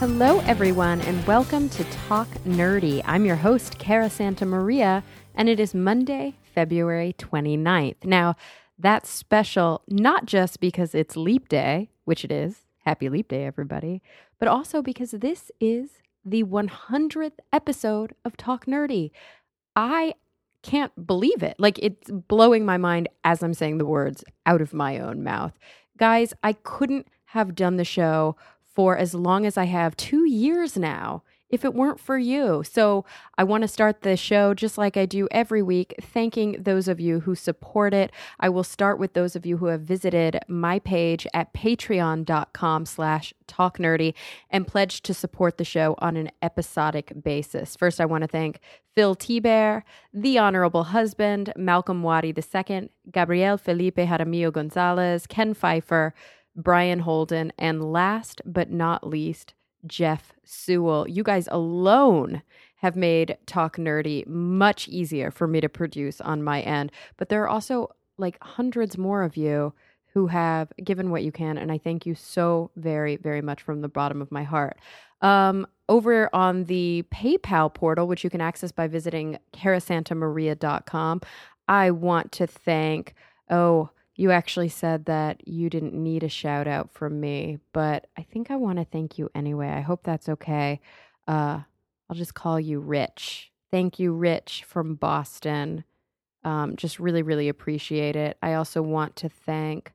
Hello, everyone, and welcome to Talk Nerdy. I'm your host, Cara Santa Maria, and it is Monday, February 29th. Now, that's special not just because it's Leap Day, which it is. Happy Leap Day, everybody. But also because this is the 100th episode of Talk Nerdy. I can't believe it. Like, it's blowing my mind as I'm saying the words out of my own mouth. Guys, I couldn't have done the show for as long as I have, 2 years now, if it weren't for you. So I want to start the show just like I do every week, thanking those of you who support it. I will start with those of you who have visited my page at patreon.com/talknerdy and pledged to support the show on an episodic basis. First, I want to thank Phil T-Bear, The Honorable Husband, Malcolm Wadi II, Gabriel Felipe Jaramillo Gonzalez, Ken Pfeiffer, Brian Holden, and last but not least, Jeff Sewell. You guys alone have made Talk Nerdy much easier for me to produce on my end. But there are also like hundreds more of you who have given what you can, and I thank you so very, very much from the bottom of my heart. Over on the PayPal portal, which you can access by visiting carasantamaria.com, I want to thank, you actually said that you didn't need a shout out from me, but I think I want to thank you anyway. I hope that's okay. I'll just call you Rich. Thank you, Rich from Boston. Just really, really appreciate it. I also want to thank,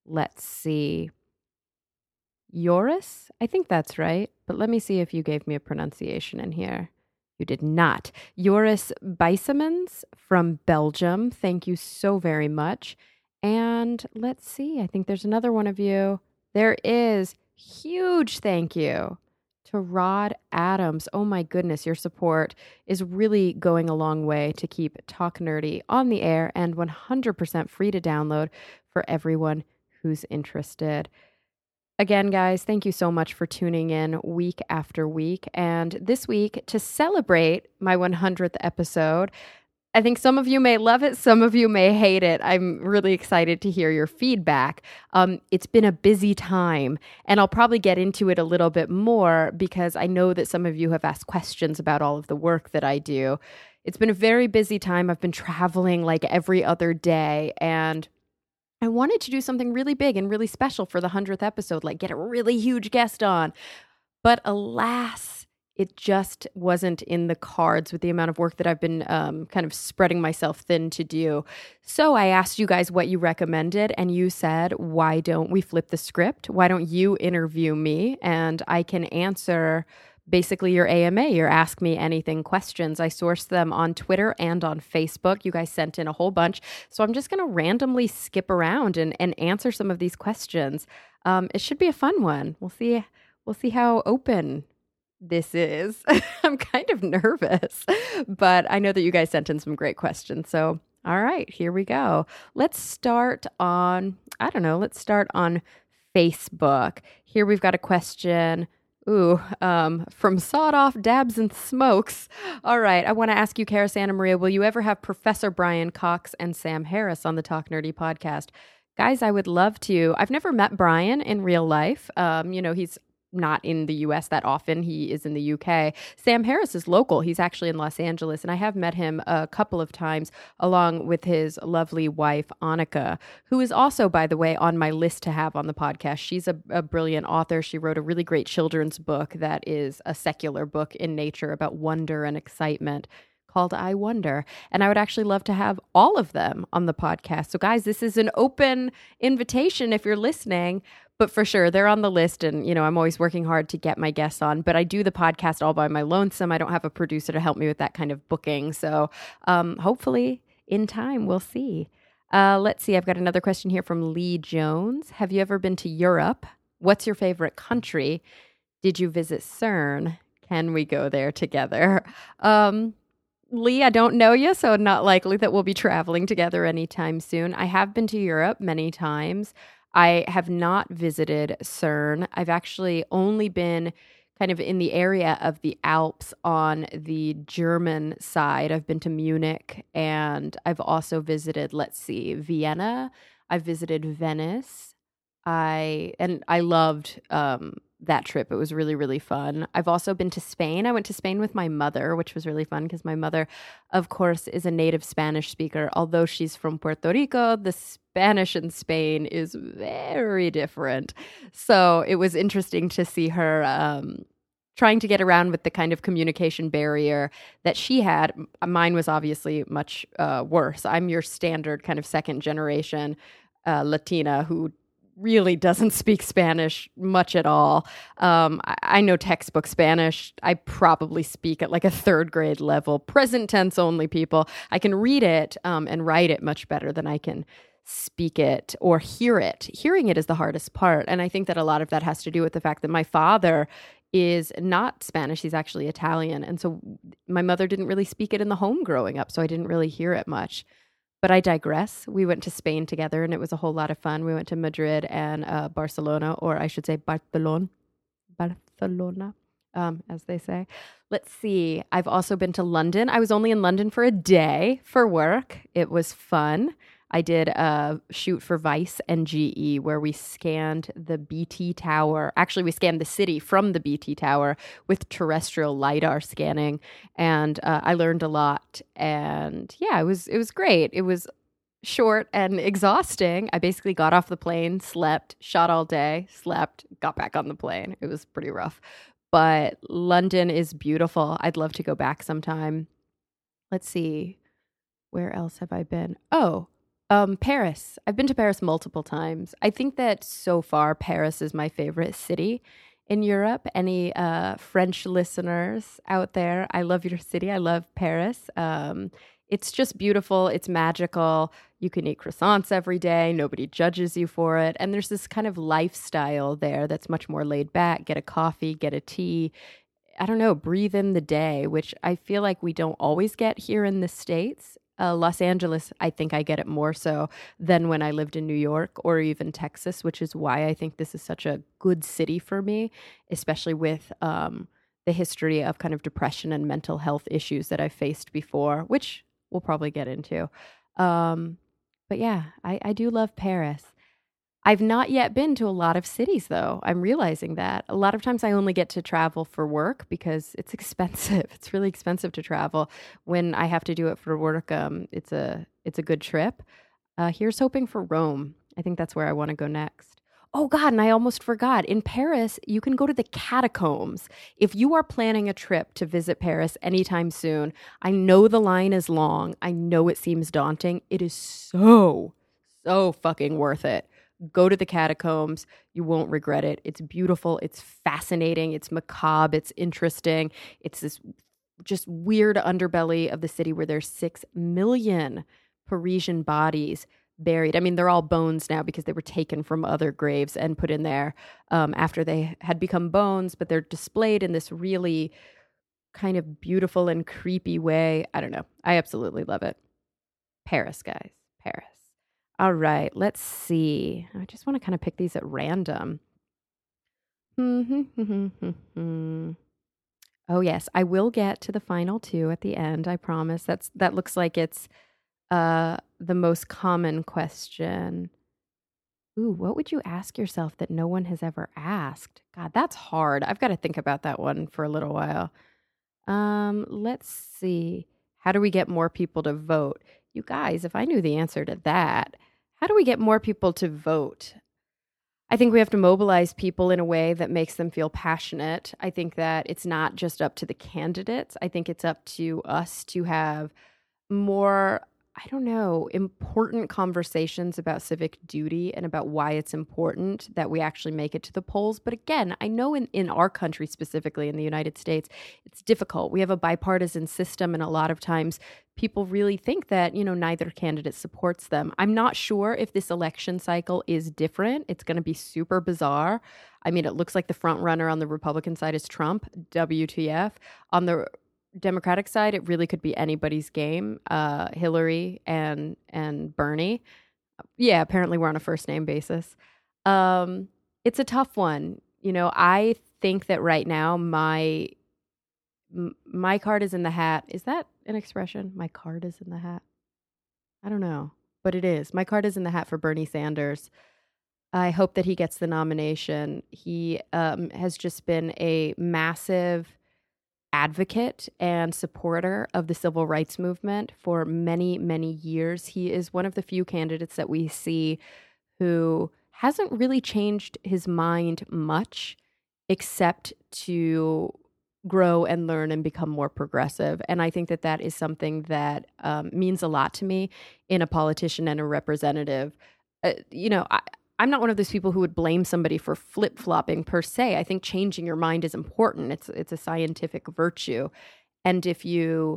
Joris? I think that's right, but let me see if you gave me a pronunciation in here. You did not. Joris Bijsemans from Belgium. Thank you so very much. And let's see, I think there's another one of you. There is. Huge thank you to Rod Adams. Oh my goodness, your support is really going a long way to keep Talk Nerdy on the air and 100% free to download for everyone who's interested. Again, guys, thank you so much for tuning in week after week. And this week, to celebrate my 100th episode, I think some of you may love it, some of you may hate it. I'm really excited to hear your feedback. It's been a busy time, and I'll probably get into it a little bit more because I know that some of you have asked questions about all of the work that I do. It's been a very busy time. I've been traveling like every other day, and I wanted to do something really big and really special for the 100th episode, like get a really huge guest on. But alas, it just wasn't in the cards with the amount of work that I've been kind of spreading myself thin to do. So I asked you guys what you recommended, and you said, why don't we flip the script? Why don't you interview me? And I can answer basically your AMA, your Ask Me Anything questions. I sourced them on Twitter and on Facebook. You guys sent in a whole bunch. So I'm just going to randomly skip around and answer some of these questions. It should be a fun one. We'll see how open this is. I'm kind of nervous, but I know that you guys sent in some great questions. So, all right, here we go. Let's start on Facebook. Here we've got a question. From Sawed Off Dabs and Smokes. All right, I want to ask you, Cara Santa Maria, will you ever have Professor Brian Cox and Sam Harris on the Talk Nerdy podcast? Guys, I would love to. I've never met Brian in real life. He's not in the U.S. that often. He is in the U.K. Sam Harris is local. He's actually in Los Angeles, and I have met him a couple of times along with his lovely wife, Annika, who is also, by the way, on my list to have on the podcast. She's a brilliant author. She wrote a really great children's book that is a secular book in nature about wonder and excitement called I Wonder. And I would actually love to have all of them on the podcast. So guys, this is an open invitation if you're listening. But for sure, they're on the list, and, I'm always working hard to get my guests on, but I do the podcast all by my lonesome. I don't have a producer to help me with that kind of booking. So hopefully in time, we'll see. Let's see. I've got another question here from Lee Jones. Have you ever been to Europe? What's your favorite country? Did you visit CERN? Can we go there together? Lee, I don't know you, so not likely that we'll be traveling together anytime soon. I have been to Europe many times. I have not visited CERN. I've actually only been kind of in the area of the Alps on the German side. I've been to Munich, and I've also visited, Vienna. I've visited Venice. I loved that trip. It was really, really fun. I've also been to Spain. I went to Spain with my mother, which was really fun because my mother, of course, is a native Spanish speaker. Although she's from Puerto Rico, the Spanish in Spain is very different. So it was interesting to see her trying to get around with the kind of communication barrier that she had. Mine was obviously much worse. I'm your standard kind of second generation Latina who really doesn't speak Spanish much at all. I know textbook Spanish. I probably speak at like a third grade level, present tense only, people. I can read it and write it much better than I can speak it or hear it. Hearing it is the hardest part. And I think that a lot of that has to do with the fact that my father is not Spanish. He's actually Italian. And so my mother didn't really speak it in the home growing up, so I didn't really hear it much. But I digress. We went to Spain together, and it was a whole lot of fun. We went to Madrid and Barcelona, or I should say Barcelona, as they say. Let's see. I've also been to London. I was only in London for a day for work. It was fun. I did a shoot for Vice and GE where we scanned the BT Tower. Actually, we scanned the city from the BT Tower with terrestrial LiDAR scanning. And I learned a lot. And yeah, it was great. It was short and exhausting. I basically got off the plane, slept, shot all day, slept, got back on the plane. It was pretty rough. But London is beautiful. I'd love to go back sometime. Let's see. Where else have I been? Paris. I've been to Paris multiple times. I think that so far Paris is my favorite city in Europe. Any French listeners out there, I love your city. I love Paris. It's just beautiful. It's magical. You can eat croissants every day. Nobody judges you for it. And there's this kind of lifestyle there that's much more laid back. Get a coffee, get a tea. I don't know, breathe in the day, which I feel like we don't always get here in the States. Los Angeles, I think I get it more so than when I lived in New York or even Texas, which is why I think this is such a good city for me, especially with the history of kind of depression and mental health issues that I've faced before, which we'll probably get into. But yeah, I do love Paris. I've not yet been to a lot of cities, though. I'm realizing that. A lot of times I only get to travel for work because it's expensive. It's really expensive to travel. When I have to do it for work, it's a good trip. Here's hoping for Rome. I think that's where I want to go next. Oh, God, and I almost forgot. In Paris, you can go to the catacombs. If you are planning a trip to visit Paris anytime soon, I know the line is long. I know it seems daunting. It is so fucking worth it. Go to the catacombs. You won't regret it. It's beautiful. It's fascinating. It's macabre. It's interesting. It's this just weird underbelly of the city where there's 6 million Parisian bodies buried. I mean, they're all bones now because they were taken from other graves and put in there after they had become bones, but they're displayed in this really kind of beautiful and creepy way. I don't know. I absolutely love it. Paris, guys. Paris. All right, let's see. I just want to kind of pick these at random. Oh, yes, I will get to the final 2 at the end, I promise. That looks like it's the most common question. Ooh, what would you ask yourself that no one has ever asked? God, that's hard. I've got to think about that one for a little while. Let's see. How do we get more people to vote? You guys, if I knew the answer to that, how do we get more people to vote? I think we have to mobilize people in a way that makes them feel passionate. I think that it's not just up to the candidates. I think it's up to us to have more, I don't know, important conversations about civic duty and about why it's important that we actually make it to the polls. But again, I know in our country, specifically in the United States, it's difficult. We have a bipartisan system, and a lot of times people really think that, neither candidate supports them. I'm not sure if this election cycle is different. It's going to be super bizarre. I mean, it looks like the front runner on the Republican side is Trump, WTF. On the Democratic side, it really could be anybody's game. Hillary and Bernie. Yeah, apparently we're on a first name basis. It's a tough one. I think that right now my card is in the hat. Is that an expression? My card is in the hat. I don't know, but it is. My card is in the hat for Bernie Sanders. I hope that he gets the nomination. He has just been a massive advocate and supporter of the civil rights movement for many, many years. He is one of the few candidates that we see who hasn't really changed his mind much, except to grow and learn and become more progressive. And I think that that is something that means a lot to me in a politician and a representative. I'm not one of those people who would blame somebody for flip-flopping per se. I think changing your mind is important. It's a scientific virtue. And if you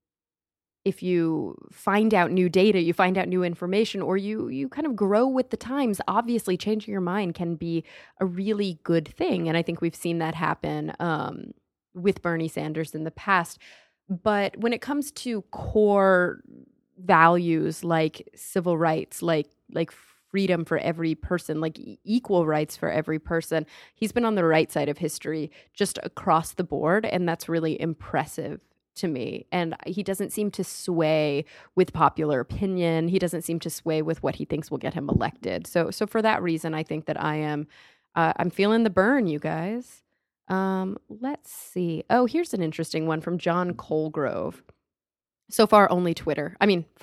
find out new data, you find out new information, or you kind of grow with the times, obviously changing your mind can be a really good thing. And I think we've seen that happen with Bernie Sanders in the past. But when it comes to core values like civil rights, like freedom for every person, like equal rights for every person, he's been on the right side of history just across the board. And that's really impressive to me. And he doesn't seem to sway with popular opinion. He doesn't seem to sway with what he thinks will get him elected. So for that reason, I think that I'm feeling the burn, you guys. Let's see. Oh, here's an interesting one from John Colgrove. So far, only Twitter.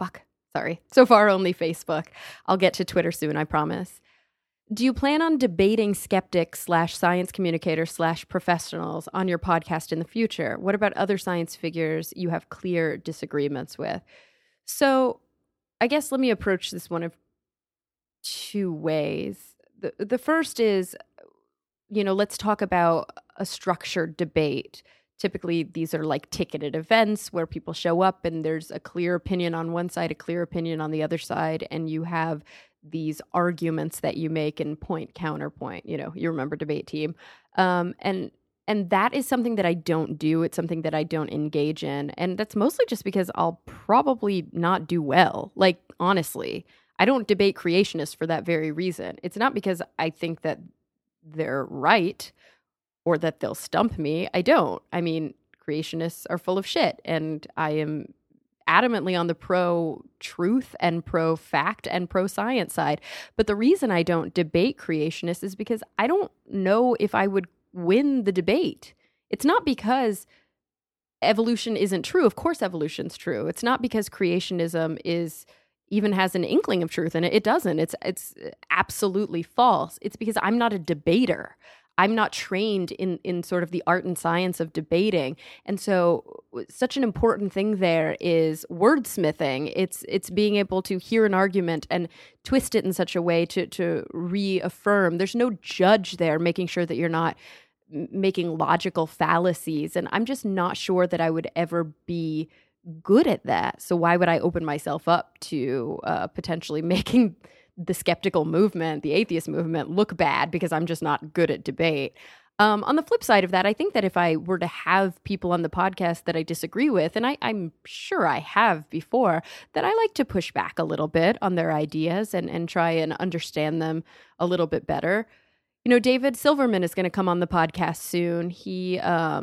So far, only Facebook. I'll get to Twitter soon, I promise. Do you plan on debating skeptics / science communicators / professionals on your podcast in the future? What about other science figures you have clear disagreements with? So I guess let me approach this one of two ways. The first is, let's talk about a structured debate. Typically, these are like ticketed events where people show up and there's a clear opinion on one side, a clear opinion on the other side, and you have these arguments that you make in point, counterpoint. You remember debate team. And that is something that I don't do. It's something that I don't engage in. And that's mostly just because I'll probably not do well. Like, honestly, I don't debate creationists for that very reason. It's not because I think that they're right or that they'll stump me. I don't. I mean, creationists are full of shit, and I am adamantly on the pro-truth and pro-fact and pro-science side. But the reason I don't debate creationists is because I don't know if I would win the debate. It's not because evolution isn't true. Of course evolution's true. It's not because creationism even has an inkling of truth in it. It doesn't. It's absolutely false. It's because I'm not a debater. I'm not trained in sort of the art and science of debating. And so such an important thing there is wordsmithing. It's being able to hear an argument and twist it in such a way to reaffirm. There's no judge there making sure that you're not making logical fallacies. And I'm just not sure that I would ever be good at that. So why would I open myself up to potentially making the skeptical movement, the atheist movement, look bad because I'm just not good at debate? On the flip side of that, I think that if I were to have people on the podcast that I disagree with, and I'm sure I have before, that I like to push back a little bit on their ideas and try and understand them a little bit better. David Silverman is going to come on the podcast soon. He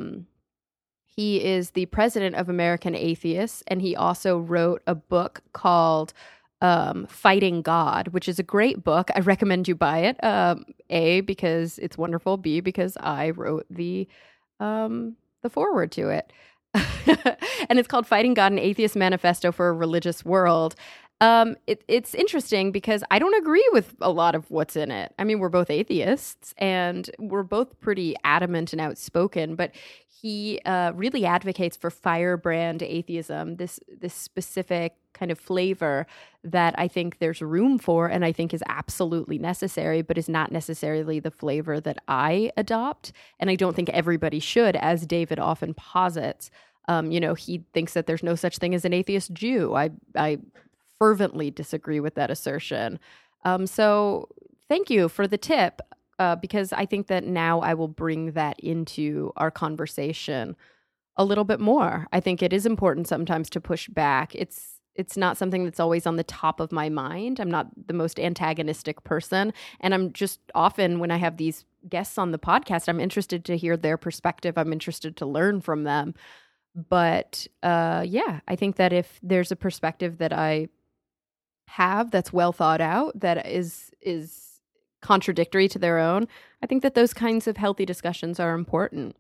is the president of American Atheists, and he also wrote a book called Fighting God, which is a great book. I recommend you buy it. A, because it's wonderful. B, because I wrote the foreword to it. And it's called Fighting God, an Atheist Manifesto for a Religious World. It's interesting because I don't agree with a lot of what's in it. I mean, we're both atheists and we're both pretty adamant and outspoken, but he really advocates for firebrand atheism, this specific kind of flavor that I think there's room for and I think is absolutely necessary, but is not necessarily the flavor that I adopt. And I don't think everybody should, as David often posits. He thinks that there's no such thing as an atheist Jew. I fervently disagree with that assertion. So thank you for the tip. Because I think that now I will bring that into our conversation a little bit more. I think it is important sometimes to push back. It's not something that's always on the top of my mind. I'm not the most antagonistic person. And I'm just often, when I have these guests on the podcast, I'm interested to hear their perspective. I'm interested to learn from them. But I think that if there's a perspective that I have that's well thought out, that is contradictory to their own, I think that those kinds of healthy discussions are important.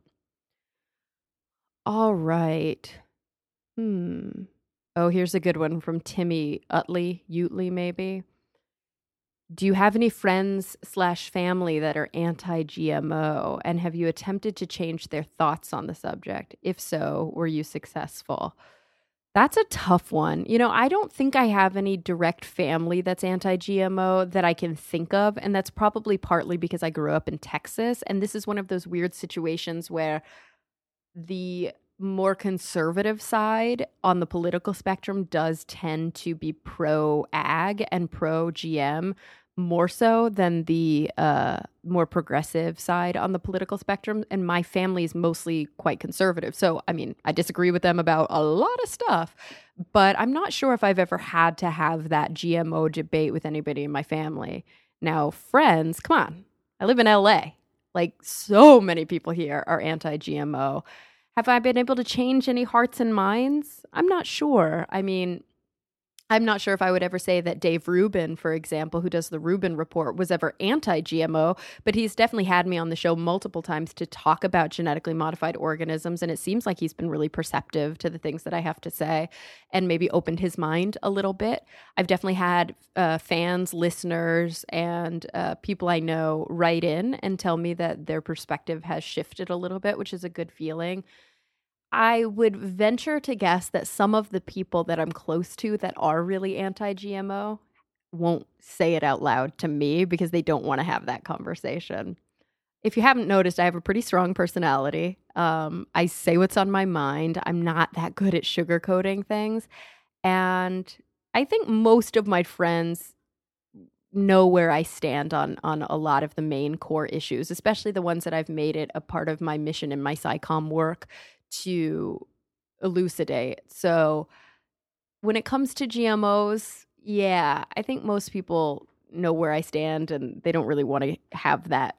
All right. Oh, here's a good one from Timmy Utley, maybe. Do you have any friends/family that are anti-GMO? And have you attempted to change their thoughts on the subject? If so, were you successful? That's a tough one. I don't think I have any direct family that's anti-GMO that I can think of. And that's probably partly because I grew up in Texas. And this is one of those weird situations where the more conservative side on the political spectrum does tend to be pro-ag and pro-GM more so than the more progressive side on the political spectrum. And my family is mostly quite conservative. So, I disagree with them about a lot of stuff, but I'm not sure if I've ever had to have that GMO debate with anybody in my family. Now, friends, come on. I live in LA. Like, so many people here are anti-GMO. Have I been able to change any hearts and minds? I'm not sure. I'm not sure if I would ever say that Dave Rubin, for example, who does the Rubin Report, was ever anti-GMO, but he's definitely had me on the show multiple times to talk about genetically modified organisms, and it seems like he's been really perceptive to the things that I have to say and maybe opened his mind a little bit. I've definitely had fans, listeners, and people I know write in and tell me that their perspective has shifted a little bit, which is a good feeling. I would venture to guess that some of the people that I'm close to that are really anti-GMO won't say it out loud to me because they don't want to have that conversation. If you haven't noticed, I have a pretty strong personality. I say what's on my mind. I'm not that good at sugarcoating things. And I think most of my friends know where I stand on a lot of the main core issues, especially the ones that I've made it a part of my mission in my SciComm work to elucidate. So when it comes to GMOs, yeah, I think most people know where I stand and they don't really want to have that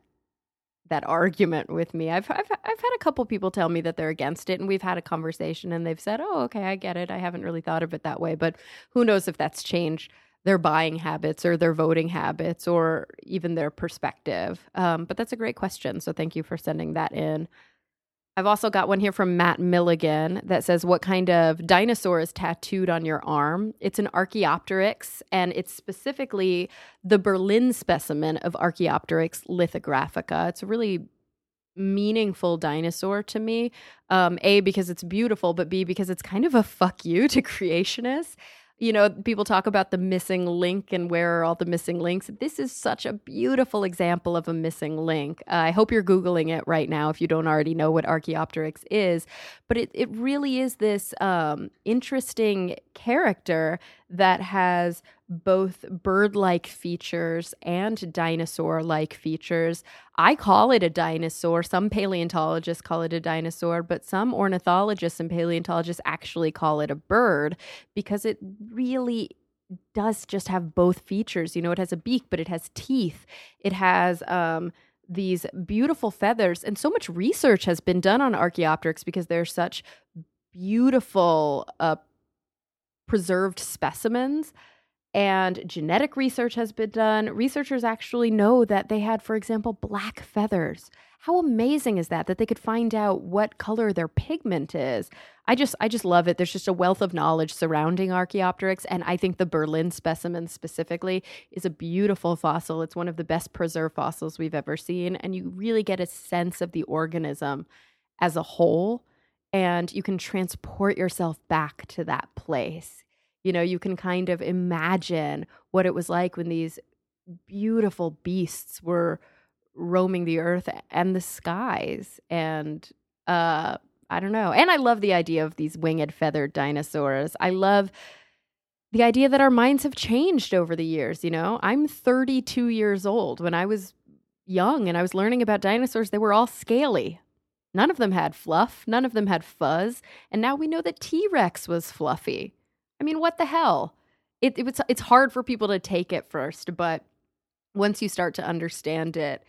argument with me. I've had a couple people tell me that they're against it, and we've had a conversation and they've said, "Oh, okay, I get it. I haven't really thought of it that way." But who knows if that's changed their buying habits or their voting habits or even their perspective. But that's a great question. So thank you for sending that in. I've also got one here from Matt Milligan that says, what kind of dinosaur is tattooed on your arm? It's an Archaeopteryx, and it's specifically the Berlin specimen of Archaeopteryx lithographica. It's a really meaningful dinosaur to me, A, because it's beautiful, but B, because it's kind of a fuck you to creationists. People talk about the missing link and where are all the missing links. This is such a beautiful example of a missing link. I hope you're Googling it right now if you don't already know what Archaeopteryx is. But it really is this interesting character that has both bird-like features and dinosaur-like features. I call it a dinosaur. Some paleontologists call it a dinosaur, but some ornithologists and paleontologists actually call it a bird because it really does just have both features. It has a beak, but it has teeth. It has these beautiful feathers, and so much research has been done on Archaeopteryx because they're such beautiful preserved specimens. And genetic research has been done. Researchers actually know that they had, for example, black feathers. How amazing is that they could find out what color their pigment is? I just love it. There's just a wealth of knowledge surrounding Archaeopteryx, and I think the Berlin specimen specifically is a beautiful fossil. It's one of the best preserved fossils we've ever seen, and you really get a sense of the organism as a whole, and you can transport yourself back to that place. You can kind of imagine what it was like when these beautiful beasts were roaming the earth and the skies. And I don't know. And I love the idea of these winged feathered dinosaurs. I love the idea that our minds have changed over the years. I'm 32 years old. When I was young and I was learning about dinosaurs, they were all scaly. None of them had fluff. None of them had fuzz. And now we know that T-Rex was fluffy. What the hell? It's hard for people to take it first, but once you start to understand it,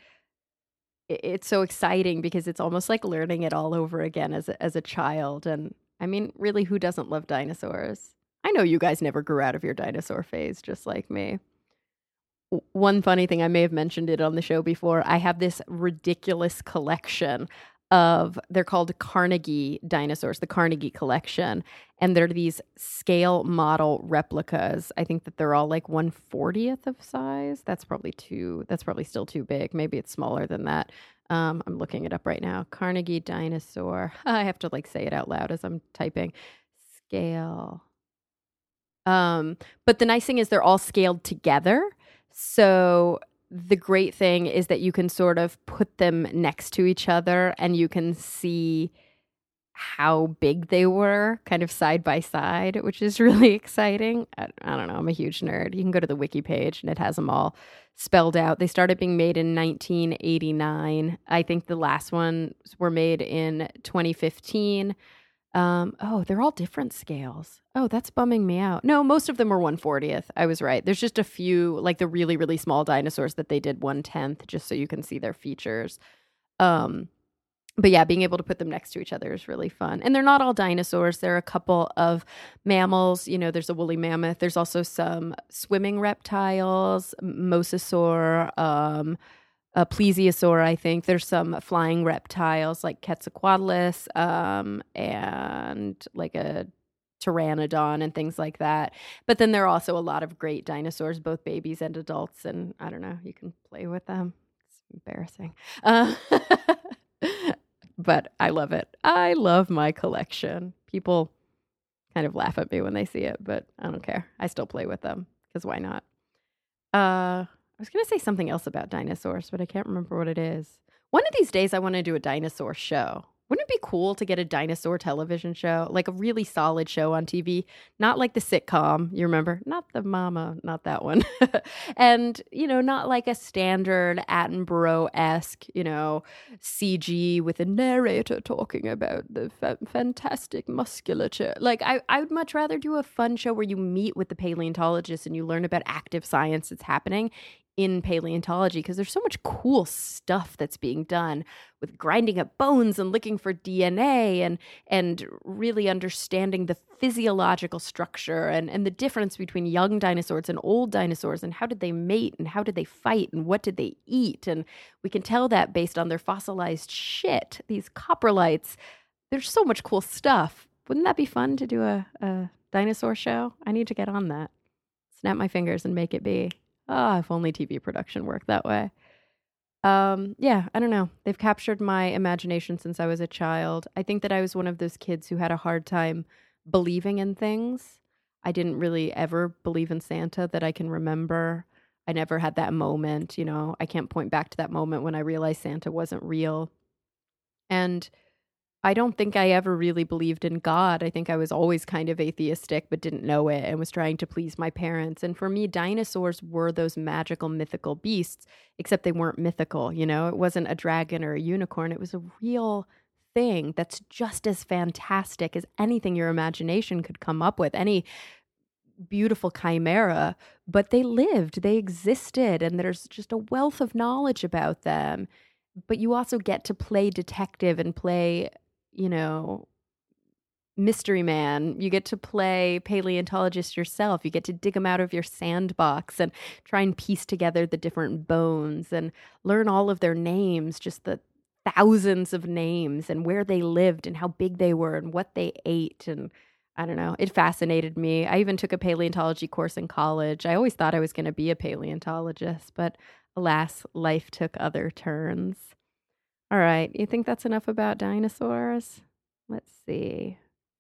it's so exciting because it's almost like learning it all over again as a child. And really, who doesn't love dinosaurs? I know you guys never grew out of your dinosaur phase, just like me. One funny thing, I may have mentioned it on the show before. I have this ridiculous collection of, they're called Carnegie dinosaurs, the Carnegie collection. And they're these scale model replicas. I think that they're all like 1/40th of size. That's probably still too big. Maybe it's smaller than that. I'm looking it up right now. Carnegie dinosaur. I have to like say it out loud as I'm typing. Scale. But the nice thing is they're all scaled together. So the great thing is that you can sort of put them next to each other and you can see how big they were kind of side by side, which is really exciting. I don't know. I'm a huge nerd. You can go to the wiki page and it has them all spelled out. They started being made in 1989. I think the last ones were made in 2015. Oh, they're all different scales. Oh, that's bumming me out. No, most of them were 1/40th. I was right. There's just a few, like the really, really small dinosaurs that they did 1/10, just so you can see their features. But yeah, being able to put them next to each other is really fun. And they're not all dinosaurs. There are a couple of mammals. You know, there's a woolly mammoth. There's also some swimming reptiles, mosasaur, a plesiosaur, I think. There's some flying reptiles like Quetzalcoatlus, and like a pteranodon and things like that. But then there are also a lot of great dinosaurs, both babies and adults. And I don't know, you can play with them. It's embarrassing. But I love it. I love my collection. People kind of laugh at me when they see it, but I don't care. I still play with them because why not? I was going to say something else about dinosaurs, but I can't remember what it is. One of these days, I want to do a dinosaur show. Wouldn't it be cool to get a dinosaur television show, like a really solid show on TV, not like the sitcom, you remember? Not the mama, not that one. And, you know, not like a standard Attenborough-esque, you know, CG with a narrator talking about the fantastic musculature. Like, I would much rather do a fun show where you meet with the paleontologist and you learn about active science that's happening in paleontology, because there's so much cool stuff that's being done with grinding up bones and looking for DNA and really understanding the physiological structure and the difference between young dinosaurs and old dinosaurs, and how did they mate and how did they fight and what did they eat. And we can tell that based on their fossilized shit, these coprolites. There's so much cool stuff. Wouldn't that be fun to do a dinosaur show? I need to get on that. Snap my fingers and make it be. Oh, if only TV production worked that way. Yeah, I don't know. They've captured my imagination since I was a child. I think that I was one of those kids who had a hard time believing in things. I didn't really ever believe in Santa that I can remember. I never had that moment, you know. I can't point back to that moment when I realized Santa wasn't real. And I don't think I ever really believed in God. I think I was always kind of atheistic, but didn't know it and was trying to please my parents. And for me, dinosaurs were those magical, mythical beasts, except they weren't mythical. You know, it wasn't a dragon or a unicorn. It was a real thing that's just as fantastic as anything your imagination could come up with, any beautiful chimera. But they lived, they existed, and there's just a wealth of knowledge about them. But you also get to play detective and play, you know, mystery man. You get to play paleontologist yourself. You get to dig them out of your sandbox and try and piece together the different bones and learn all of their names, just the thousands of names, and where they lived and how big they were and what they ate. And I don't know, it fascinated me. I even took a paleontology course in college. I always thought I was going to be a paleontologist, but alas, life took other turns. All right. You think that's enough about dinosaurs? Let's see.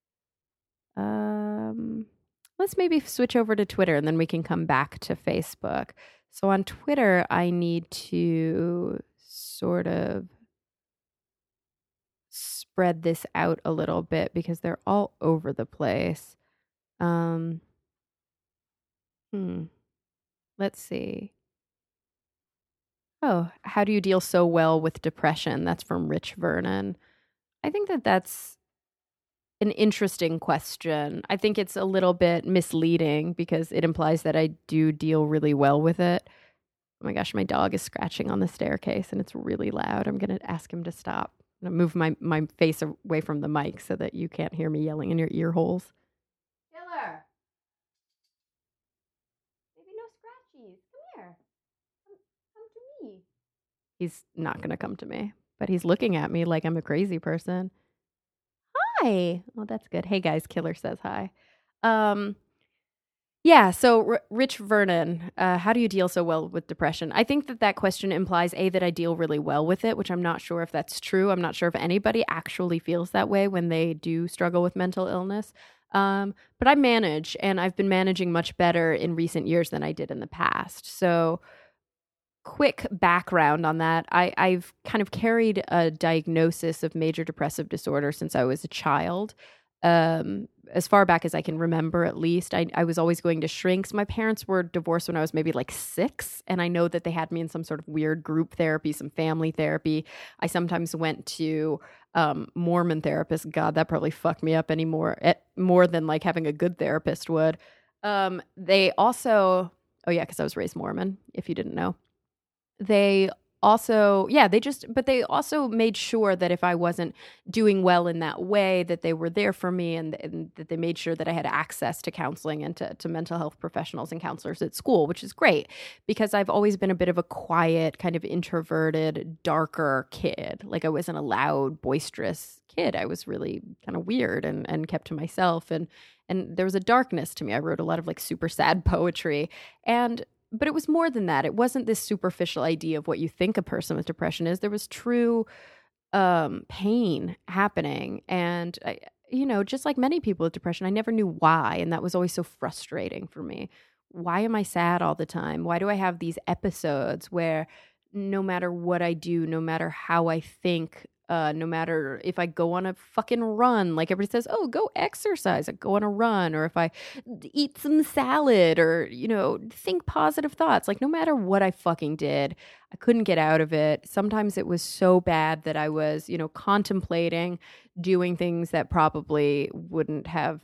Let's maybe switch over to Twitter and then we can come back to Facebook. So on Twitter, I need to sort of spread this out a little bit because they're all over the place. Let's see. Oh, how do you deal so well with depression? That's from Rich Vernon. I think that that's an interesting question. I think it's a little bit misleading because it implies that I do deal really well with it. Oh my gosh, my dog is scratching on the staircase and it's really loud. I'm going to ask him to stop. I'm going to move my face away from the mic so that you can't hear me yelling in your ear holes. Killer! Baby, no scratchies. Come here. He's not going to come to me, but he's looking at me like I'm a crazy person. Hi. Oh, that's good. Hey guys, Killer says hi. Yeah, so Rich Vernon, how do you deal so well with depression? I think that question implies that I deal really well with it, which I'm not sure if that's true. I'm not sure if anybody actually feels that way when they do struggle with mental illness. But I manage, and I've been managing much better in recent years than I did in the past. So quick background on that. I've kind of carried a diagnosis of major depressive disorder since I was a child. As far back as I can remember, at least, I was always going to shrinks. My parents were divorced when I was maybe like 6, and I know that they had me in some sort of weird group therapy, some family therapy. I sometimes went to Mormon therapists. God, that probably fucked me up more than like having a good therapist would. They also, oh yeah, because I was raised Mormon, if you didn't know. They also, but they also made sure that if I wasn't doing well in that way, that they were there for me, and that they made sure that I had access to counseling and to mental health professionals and counselors at school, which is great because I've always been a bit of a quiet, kind of introverted, darker kid. Like I wasn't a loud, boisterous kid. I was really kind of weird and kept to myself. And there was a darkness to me. I wrote a lot of like super sad poetry. But it was more than that. It wasn't this superficial idea of what you think a person with depression is. There was true pain happening. And, just like many people with depression, I never knew why. And that was always so frustrating for me. Why am I sad all the time? Why do I have these episodes where no matter what I do, no matter how I think, no matter if I go on a fucking run, like everybody says, oh, go exercise, I go on a run, or if I eat some salad or, think positive thoughts, like no matter what I fucking did, I couldn't get out of it. Sometimes it was so bad that I was, contemplating doing things that probably wouldn't have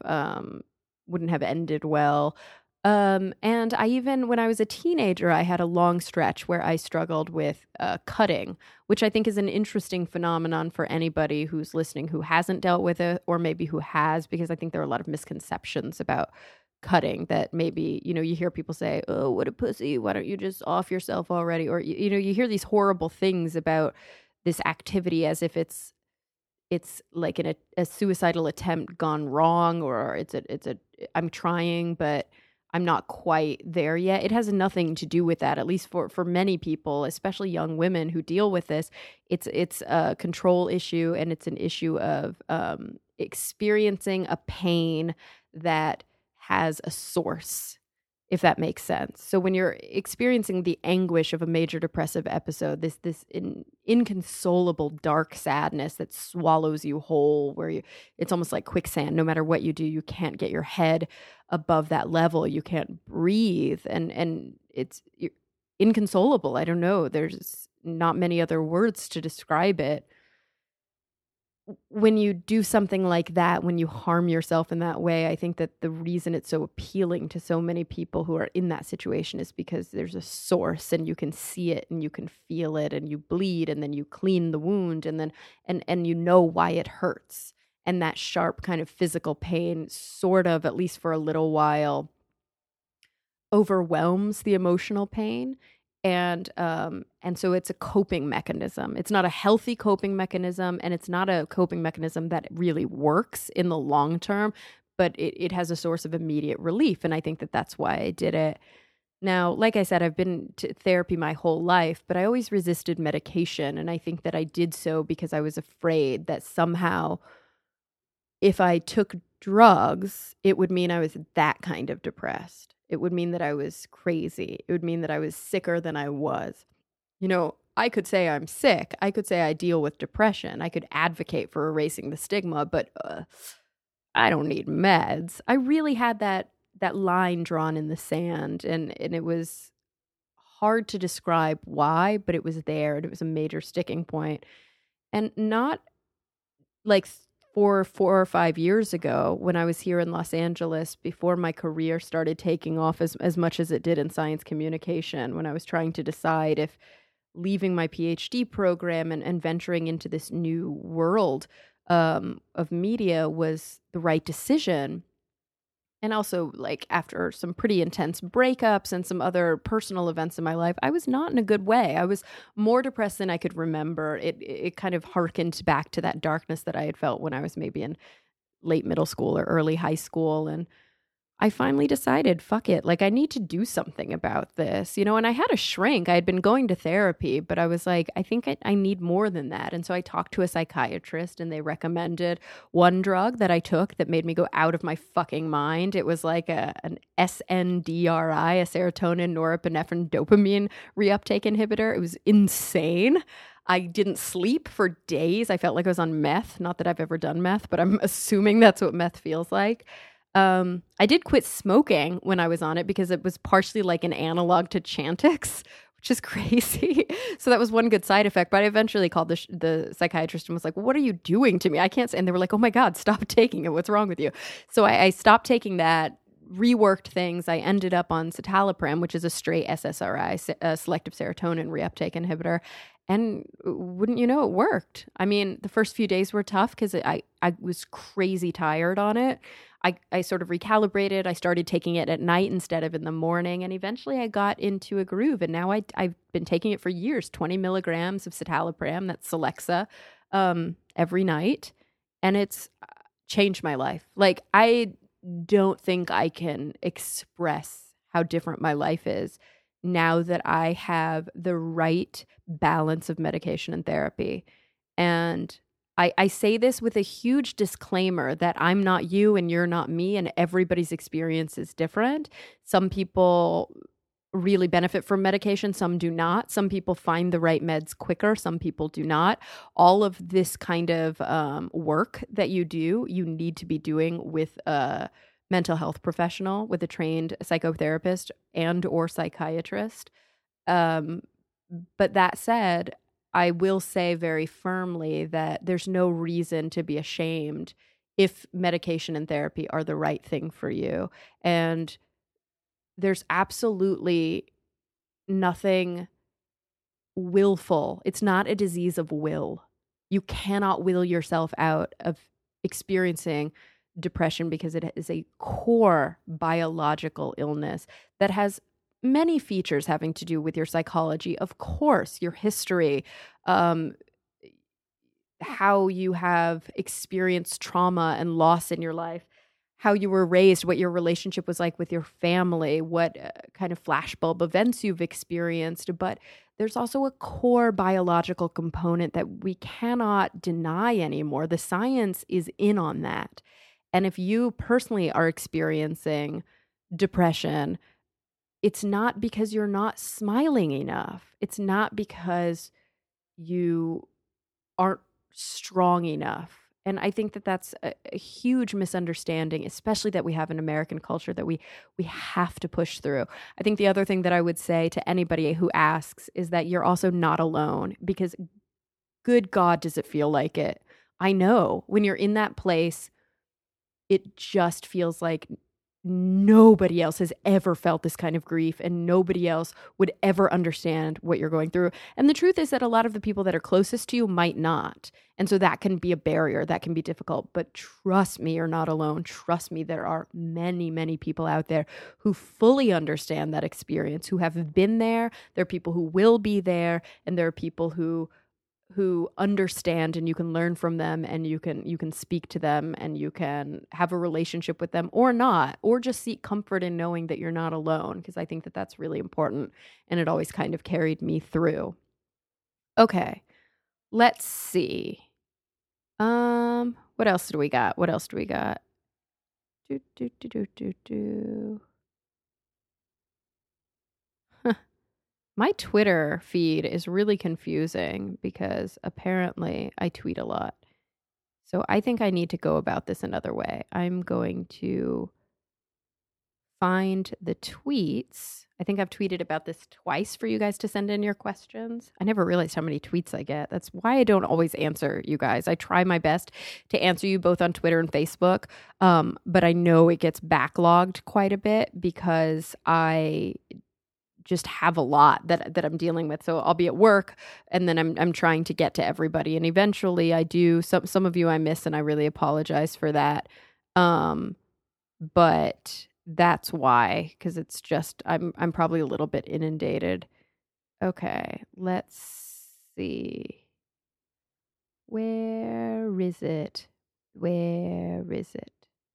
ended well. And I even, when I was a teenager, I had a long stretch where I struggled with cutting, which I think is an interesting phenomenon for anybody who's listening who hasn't dealt with it, or maybe who has, because I think there are a lot of misconceptions about cutting that maybe, you hear people say, oh, what a pussy, why don't you just off yourself already? Or, you hear these horrible things about this activity as if it's like a suicidal attempt gone wrong, or I'm trying, but I'm not quite there yet. It has nothing to do with that, at least for many people, especially young women who deal with this. It's a control issue, and it's an issue of experiencing a pain that has a source, if that makes sense. So when you're experiencing the anguish of a major depressive episode, this inconsolable dark sadness that swallows you whole, where it's almost like quicksand. No matter what you do, you can't get your head above that level. You can't breathe, and you're inconsolable. I don't know. There's not many other words to describe it. When you do something like that, when you harm yourself in that way, I think that the reason it's so appealing to so many people who are in that situation is because there's a source, and you can see it, and you can feel it, and you bleed, and then you clean the wound, and then and you know why it hurts. And that sharp kind of physical pain sort of, at least for a little while, overwhelms the emotional pain. And so it's a coping mechanism. It's not a healthy coping mechanism, and it's not a coping mechanism that really works in the long term, but it has a source of immediate relief. And I think that that's why I did it. Now, like I said, I've been to therapy my whole life, but I always resisted medication. And I think that I did so because I was afraid that somehow if I took drugs, it would mean I was that kind of depressed. It would mean that I was crazy. It would mean that I was sicker than I was. I could say I'm sick. I could say I deal with depression. I could advocate for erasing the stigma, but I don't need meds. I really had that line drawn in the sand, and it was hard to describe why, but it was there, and it was a major sticking point. And not like 4 or 5 years ago, when I was here in Los Angeles, before my career started taking off as much as it did in science communication, when I was trying to decide if leaving my PhD program and venturing into this new world of media was the right decision, And also, like, after some pretty intense breakups and some other personal events in my life, I was not in a good way. I was more depressed than I could remember. It kind of harkened back to that darkness that I had felt when I was maybe in late middle school or early high school. And I finally decided, fuck it. Like, I need to do something about this, and I had a shrink. I had been going to therapy, but I was like, I think I need more than that. And so I talked to a psychiatrist, and they recommended one drug that I took that made me go out of my fucking mind. It was like an SNDRI, a serotonin, norepinephrine, dopamine reuptake inhibitor. It was insane. I didn't sleep for days. I felt like I was on meth. Not that I've ever done meth, but I'm assuming that's what meth feels like. I did quit smoking when I was on it because it was partially like an analog to Chantix, which is crazy. So that was one good side effect. But I eventually called the psychiatrist and was like, "What are you doing to me? I can't." And they were like, "Oh my God, stop taking it. What's wrong with you?" So I stopped taking that, reworked things. I ended up on citalopram, which is a straight SSRI, selective serotonin reuptake inhibitor. And wouldn't you know, it worked. I mean, the first few days were tough because I was crazy tired on it. I sort of recalibrated. I started taking it at night instead of in the morning. And eventually I got into a groove. And now I've been taking it for years, 20 milligrams of citalopram, that's Celexa, every night. And it's changed my life. Like, I don't think I can express how different my life is now that I have the right balance of medication and therapy. And I say this with a huge disclaimer that I'm not you and you're not me, and everybody's experience is different. Some people really benefit from medication, some do not. Some people find the right meds quicker, some people do not. All of this kind of work that you do, you need to be doing with a mental health professional, with a trained psychotherapist and or psychiatrist. But that said, I will say very firmly that there's no reason to be ashamed if medication and therapy are the right thing for you. And there's absolutely nothing willful. It's not a disease of will. You cannot will yourself out of experiencing depression because it is a core biological illness that has many features having to do with your psychology, of course, your history, how you have experienced trauma and loss in your life, how you were raised, what your relationship was like with your family, what kind of flashbulb events you've experienced. But there's also a core biological component that we cannot deny anymore. The science is in on that. And if you personally are experiencing depression, it's not because you're not smiling enough. It's not because you aren't strong enough. And I think that that's a huge misunderstanding, especially that we have in American culture that we have to push through. I think the other thing that I would say to anybody who asks is that you're also not alone, because good God, does it feel like it? I know when you're in that place, it just feels like nobody else has ever felt this kind of grief, and nobody else would ever understand what you're going through. And the truth is that a lot of the people that are closest to you might not. And so that can be a barrier, that can be difficult. But trust me, you're not alone. Trust me, there are many, many people out there who fully understand that experience, who have been there. There are people who will be there, and there are people who understand, and you can learn from them, and you can speak to them, and you can have a relationship with them or not, or just seek comfort in knowing that you're not alone, because I think that that's really important, and it always kind of carried me through. Okay, let's see. What else do we got? My Twitter feed is really confusing because apparently I tweet a lot. So I think I need to go about this another way. I'm going to find the tweets. I think I've tweeted about this twice for you guys to send in your questions. I never realized how many tweets I get. That's why I don't always answer you guys. I try my best to answer you both on Twitter and Facebook, but I know it gets backlogged quite a bit because I just have a lot that I'm dealing with. So I'll be at work, and then I'm trying to get to everybody, and eventually I do. Some of you I miss, and I really apologize for that. but that's why, because it's just I'm probably a little bit inundated. Okay, let's see. Where is it? Where is it?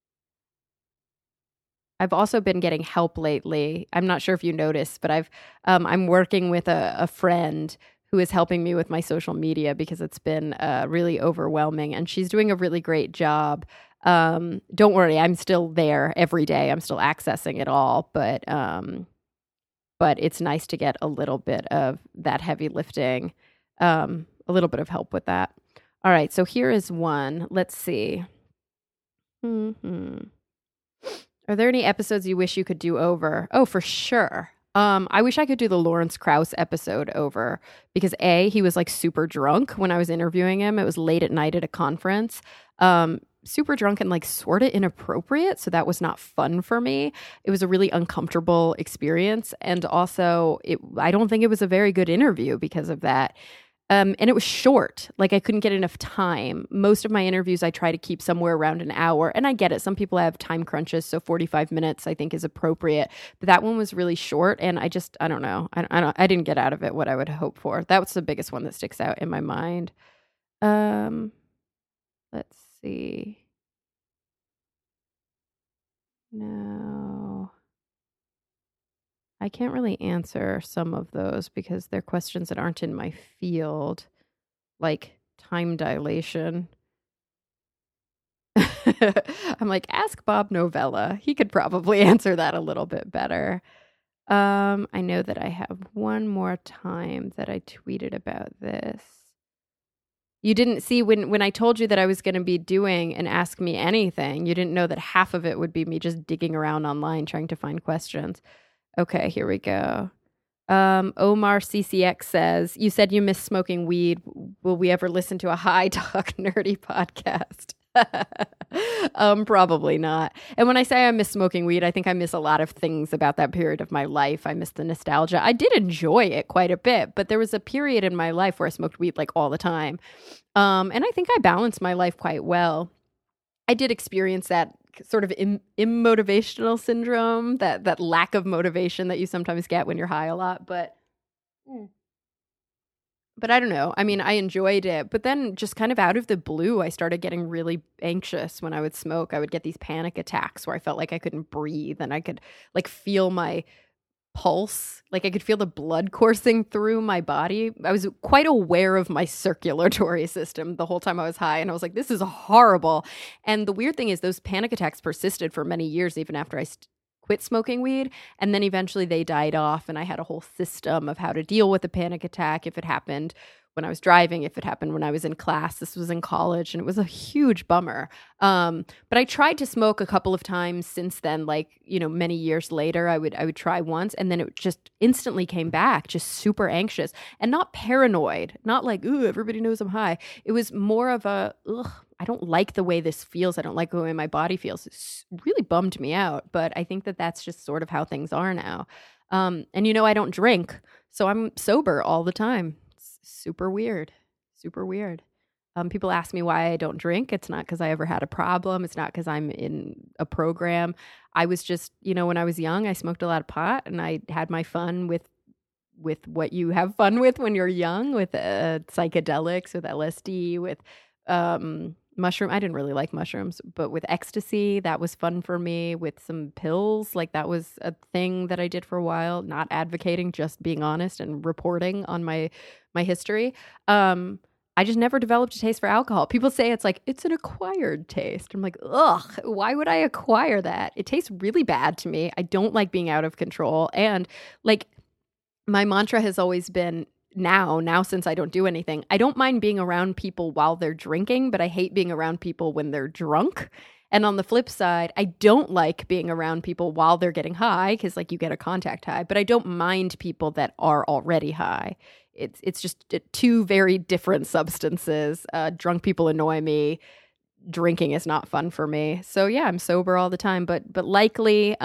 I've also been getting help lately. I'm not sure if you noticed, but I'm working with a friend who is helping me with my social media because it's been really overwhelming, and she's doing a really great job. Don't worry, I'm still there every day. I'm still accessing it all, but it's nice to get a little bit of that heavy lifting, a little bit of help with that. All right, so here is one. Let's see. Are there any episodes you wish you could do over? Oh, for sure. I wish I could do the Lawrence Krauss episode over because he was like super drunk when I was interviewing him. It was late at night at a conference. Super drunk and like sort of inappropriate. So that was not fun for me. It was a really uncomfortable experience. And also I don't think it was a very good interview because of that. And it was short. Like I couldn't get enough time. Most of my interviews, I try to keep somewhere around an hour. And I get it. Some people have time crunches. So 45 minutes, I think, is appropriate. But that one was really short. And I don't know. I didn't get out of it what I would hope for. That was the biggest one that sticks out in my mind. Let's see. No. I can't really answer some of those because they're questions that aren't in my field, like time dilation. I'm like, ask Bob Novella. He could probably answer that a little bit better. I know that I have one more time that I tweeted about this. You didn't see when I told you that I was going to be doing an Ask Me Anything, you didn't know that half of it would be me just digging around online trying to find questions. Okay, here we go. Omar CCX says, you said you miss smoking weed. Will we ever listen to a high talk nerdy podcast? Probably not. And when I say I miss smoking weed, I think I miss a lot of things about that period of my life. I miss the nostalgia. I did enjoy it quite a bit, but there was a period in my life where I smoked weed like all the time. And I think I balanced my life quite well. I did experience that sort of immotivational syndrome, that lack of motivation that you sometimes get when you're high a lot. But I don't know. I mean, I enjoyed it, but then just kind of out of the blue, I started getting really anxious when I would smoke. I would get these panic attacks where I felt like I couldn't breathe and I could like feel my pulse, like I could feel the blood coursing through my body. I was quite aware of my circulatory system the whole time I was high, and I was like, this is horrible. And the weird thing is those panic attacks persisted for many years even after I quit smoking weed, and then eventually they died off, and I had a whole system of how to deal with a panic attack if it happened when I was driving, if it happened when I was in class. This was in college, and it was a huge bummer. But I tried to smoke a couple of times since then, like, you know, many years later, I would try once, and then it just instantly came back, just super anxious and not paranoid, not like, ooh, everybody knows I'm high. It was more of a, ugh, I don't like the way this feels. I don't like the way my body feels. It's really bummed me out, but I think that that's just sort of how things are now. And, you know, I don't drink, so I'm sober all the time. Super weird. Super weird. People ask me why I don't drink. It's not because I ever had a problem. It's not because I'm in a program. I was just, you know, when I was young, I smoked a lot of pot and I had my fun with what you have fun with when you're young, with psychedelics, with LSD, with mushroom. I didn't really like mushrooms, but with ecstasy, that was fun for me. With some pills, like that was a thing that I did for a while. Not advocating, just being honest and reporting on my history. I just never developed a taste for alcohol. People say it's like, it's an acquired taste. I'm like, ugh, why would I acquire that? It tastes really bad to me. I don't like being out of control. And like, my mantra has always been now since I don't do anything, I don't mind being around people while they're drinking, but I hate being around people when they're drunk. And on the flip side, I don't like being around people while they're getting high because like you get a contact high, but I don't mind people that are already high. It's just two very different substances. Drunk people annoy me. Drinking is not fun for me. So yeah, I'm sober all the time, but likely,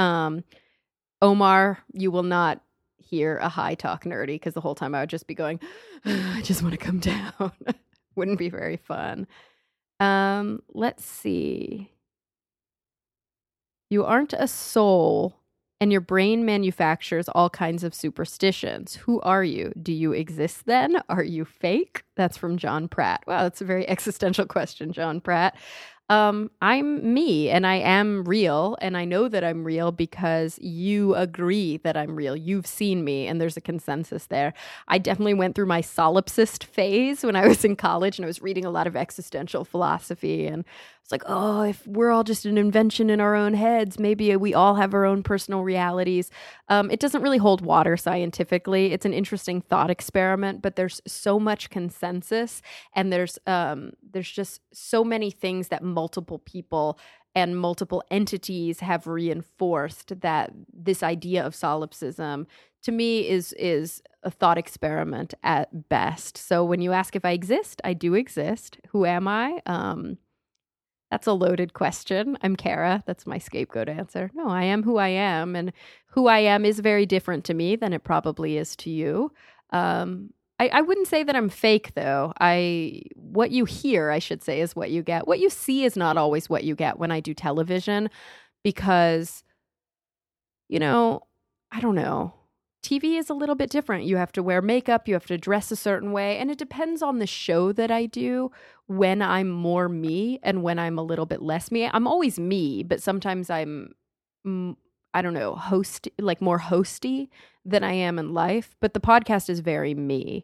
Omar, you will not hear a high talk nerdy because the whole time I would just be going, I just want to come down. Wouldn't be very fun. Let's see. You aren't a soul, and your brain manufactures all kinds of superstitions. Who are you? Do you exist then? Are you fake? That's from John Pratt. Wow, that's a very existential question, John Pratt. I'm me and I am real, and I know that I'm real because you agree that I'm real. You've seen me, and there's a consensus there. I definitely went through my solipsist phase when I was in college, and I was reading a lot of existential philosophy, and it's like, oh, if we're all just an invention in our own heads, maybe we all have our own personal realities. It doesn't really hold water scientifically. It's an interesting thought experiment, but there's so much consensus, and there's just so many things that multiple people and multiple entities have reinforced that this idea of solipsism to me is a thought experiment at best. So when you ask if I exist, I do exist. Who am I? That's a loaded question. I'm Kara. That's my scapegoat answer. No, I am who I am, and who I am is very different to me than it probably is to you. I wouldn't say that I'm fake, though. What you hear, I should say, is what you get. What you see is not always what you get when I do television, because, I don't know. TV is a little bit different. You have to wear makeup, you have to dress a certain way, and it depends on the show that I do when I'm more me and when I'm a little bit less me. I'm always me, but sometimes I'm, I don't know, more hosty than I am in life. But the podcast is very me.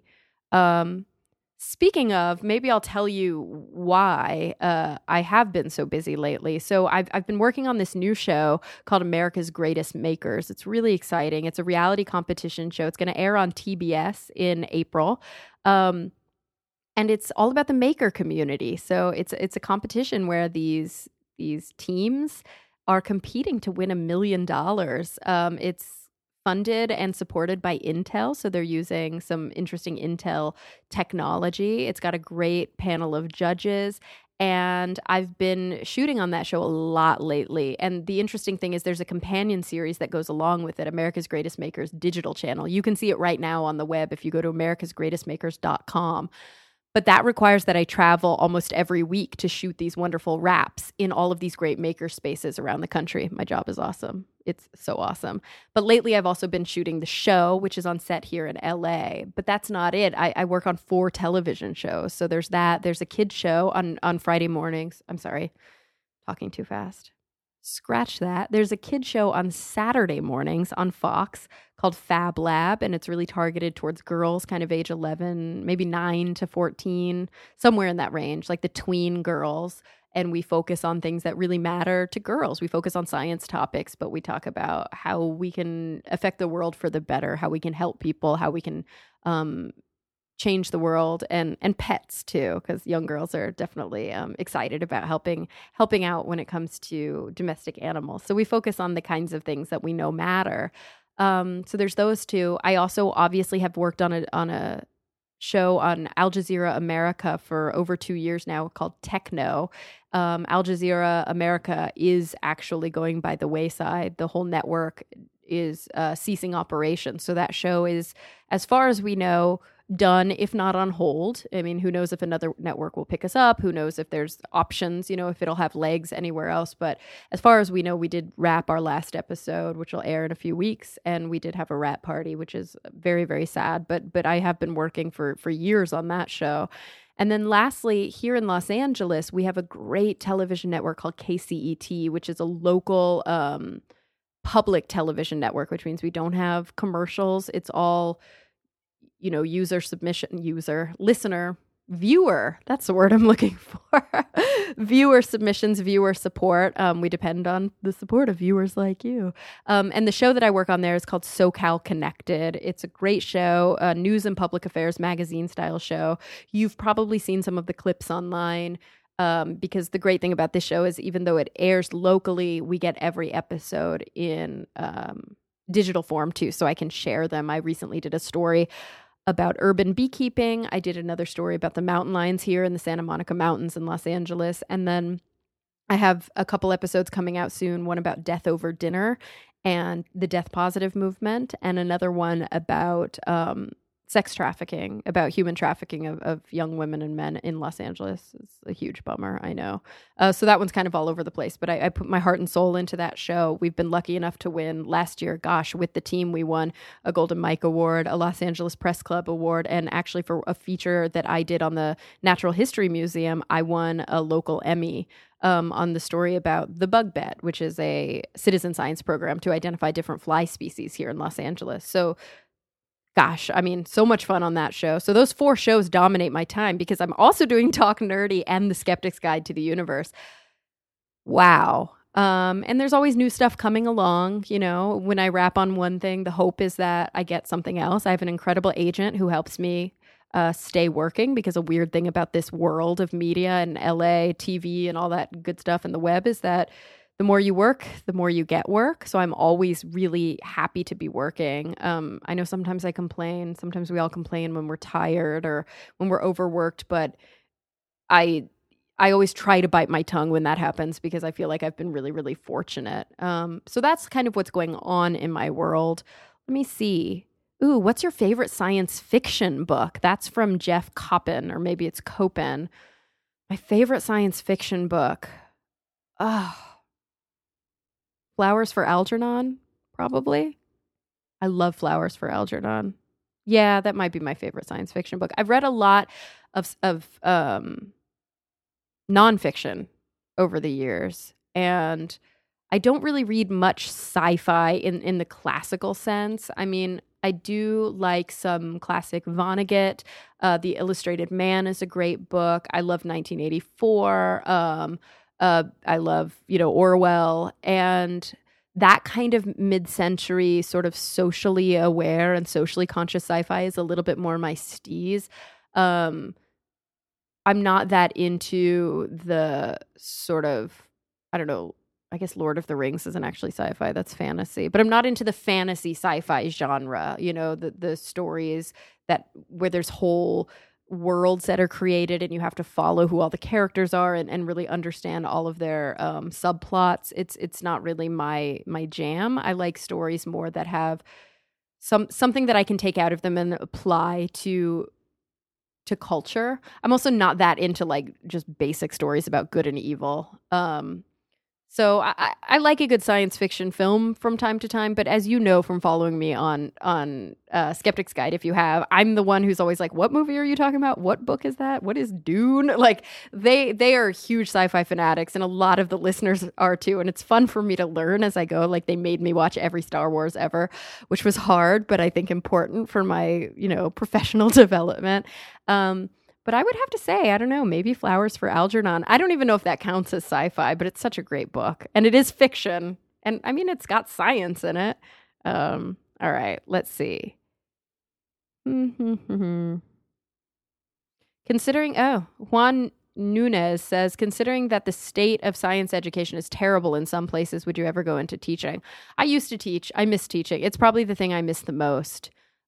Speaking of, maybe I'll tell you why I have been so busy lately. So I've been working on this new show called America's Greatest Makers. It's really exciting. It's a reality competition show. It's going to air on TBS in April. And it's all about the maker community. So it's a competition where these teams are competing to win $1 million. It's funded and supported by Intel. So they're using some interesting Intel technology. It's got a great panel of judges. And I've been shooting on that show a lot lately. And the interesting thing is there's a companion series that goes along with it, America's Greatest Makers digital channel. You can see it right now on the web if you go to americasgreatestmakers.com. But that requires that I travel almost every week to shoot these wonderful wraps in all of these great maker spaces around the country. My job is awesome. It's so awesome. But lately, I've also been shooting the show, which is on set here in LA. But that's not it. I work on 4 television shows. So there's that. There's a kid show on Friday mornings. I'm sorry, talking too fast. Scratch that. There's a kid show on Saturday mornings on Fox called Fab Lab, and it's really targeted towards girls kind of age 11, maybe 9 to 14, somewhere in that range, like the tween girls. And we focus on things that really matter to girls. We focus on science topics, but we talk about how we can affect the world for the better, how we can help people, how we can change the world, and pets too, because young girls are definitely excited about helping out when it comes to domestic animals. So we focus on the kinds of things that we know matter. So there's those two. I also obviously have worked on a show on Al Jazeera America for over 2 years now called Techno. Al Jazeera America is actually going by the wayside. The whole network is ceasing operations. So that show is, as far as we know, done, if not on hold. I mean, who knows if another network will pick us up? Who knows if there's options, if it'll have legs anywhere else. But as far as we know, we did wrap our last episode, which will air in a few weeks. And we did have a wrap party, which is very, very sad. But I have been working for years on that show. And then lastly, here in Los Angeles, we have a great television network called KCET, which is a local public television network, which means we don't have commercials. It's all listener, viewer. That's the word I'm looking for. Viewer submissions, viewer support. We depend on the support of viewers like you. And the show that I work on there is called SoCal Connected. It's a great show, a news and public affairs magazine style show. You've probably seen some of the clips online. Because the great thing about this show is even though it airs locally, we get every episode in digital form too, so I can share them. I recently did a story about urban beekeeping. I did another story about the mountain lions here in the Santa Monica Mountains in Los Angeles. And then I have a couple episodes coming out soon, one about death over dinner and the death positive movement, and another one about sex trafficking, about human trafficking of young women and men in Los Angeles. It's a huge bummer, I know. So that one's kind of all over the place, but I put my heart and soul into that show. We've been lucky enough to win last year. Gosh, with the team, we won a Golden Mike Award, a Los Angeles Press Club Award, and actually for a feature that I did on the Natural History Museum, I won a local Emmy on the story about the Bug Bet, which is a citizen science program to identify different fly species here in Los Angeles. So gosh, I mean, so much fun on that show. So those 4 shows dominate my time because I'm also doing Talk Nerdy and The Skeptic's Guide to the Universe. Wow. And there's always new stuff coming along. You know, when I rap on one thing, the hope is that I get something else. I have an incredible agent who helps me stay working, because a weird thing about this world of media and LA, TV, and all that good stuff and the web is that the more you work, the more you get work. So I'm always really happy to be working. I know sometimes I complain. Sometimes we all complain when we're tired or when we're overworked, but I always try to bite my tongue when that happens because I feel like I've been really, really fortunate. So that's kind of what's going on in my world. Let me see. Ooh, what's your favorite science fiction book? That's from Jeff Coppin, or maybe it's Copen. My favorite science fiction book. Oh, Flowers for Algernon, probably. I love Flowers for Algernon. Yeah, that might be my favorite science fiction book. I've read a lot of nonfiction over the years, and I don't really read much sci-fi in the classical sense. I mean, I do like some classic Vonnegut. The Illustrated Man is a great book. I love 1984. I love, Orwell, and that kind of mid-century sort of socially aware and socially conscious sci-fi is a little bit more my steez. I'm not that into the sort of, I don't know, I guess Lord of the Rings isn't actually sci-fi, that's fantasy. But I'm not into the fantasy sci-fi genre, the stories where there's whole worlds that are created and you have to follow who all the characters are and really understand all of their subplots. It's not really my jam. I like stories more that have something that I can take out of them and apply to culture. I'm also not that into like just basic stories about good and evil. So I like a good science fiction film from time to time, but as you know from following me on Skeptic's Guide, if you have, I'm the one who's always like, what movie are you talking about? What book is that? What is Dune? Like they are huge sci-fi fanatics, and a lot of the listeners are too, and it's fun for me to learn as I go. Like they made me watch every Star Wars ever, which was hard, but I think important for my, professional development. But I would have to say, I don't know, maybe Flowers for Algernon. I don't even know if that counts as sci-fi, but it's such a great book. And it is fiction. And I mean, it's got science in it. All right, let's see. Juan Nunez says, considering that the state of science education is terrible in some places, would you ever go into teaching? I used to teach. I miss teaching. It's probably the thing I miss the most.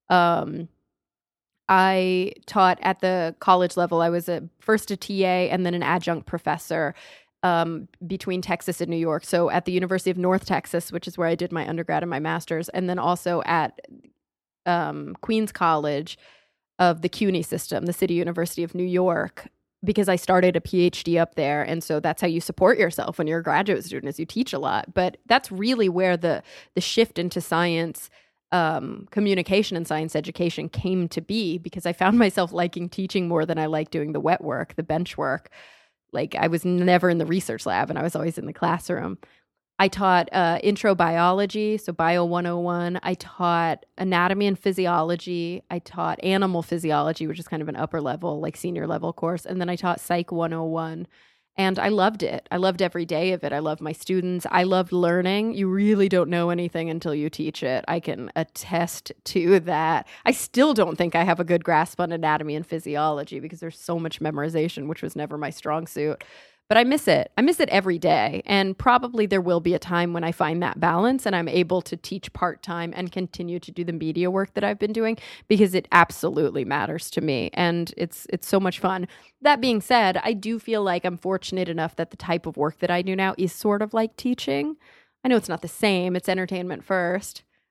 I taught at the college level. I was first a TA and then an adjunct professor between Texas and New York. So at the University of North Texas, which is where I did my undergrad and my master's, and then also at Queens College of the CUNY system, the City University of New York, because I started a PhD up there. And so that's how you support yourself when you're a graduate student, is you teach a lot. But that's really where the shift into science communication and science education came to be, because I found myself liking teaching more than I liked doing the wet work, the bench work. Like I was never in the research lab and I was always in the classroom. I taught intro biology, so Bio 101. I taught anatomy and physiology. I taught animal physiology, which is kind of an upper level, like senior level course. And then I taught Psych 101. And I loved it. I loved every day of it. I loved my students. I loved learning. You really don't know anything until you teach it. I can attest to that. I still don't think I have a good grasp on anatomy and physiology because there's so much memorization, which was never my strong suit. But I miss it. I miss it every day. And probably there will be a time when I find that balance and I'm able to teach part-time and continue to do the media work that I've been doing, because it absolutely matters to me. And it's so much fun. That being said, I do feel like I'm fortunate enough that the type of work that I do now is sort of like teaching. I know it's not the same. It's entertainment first.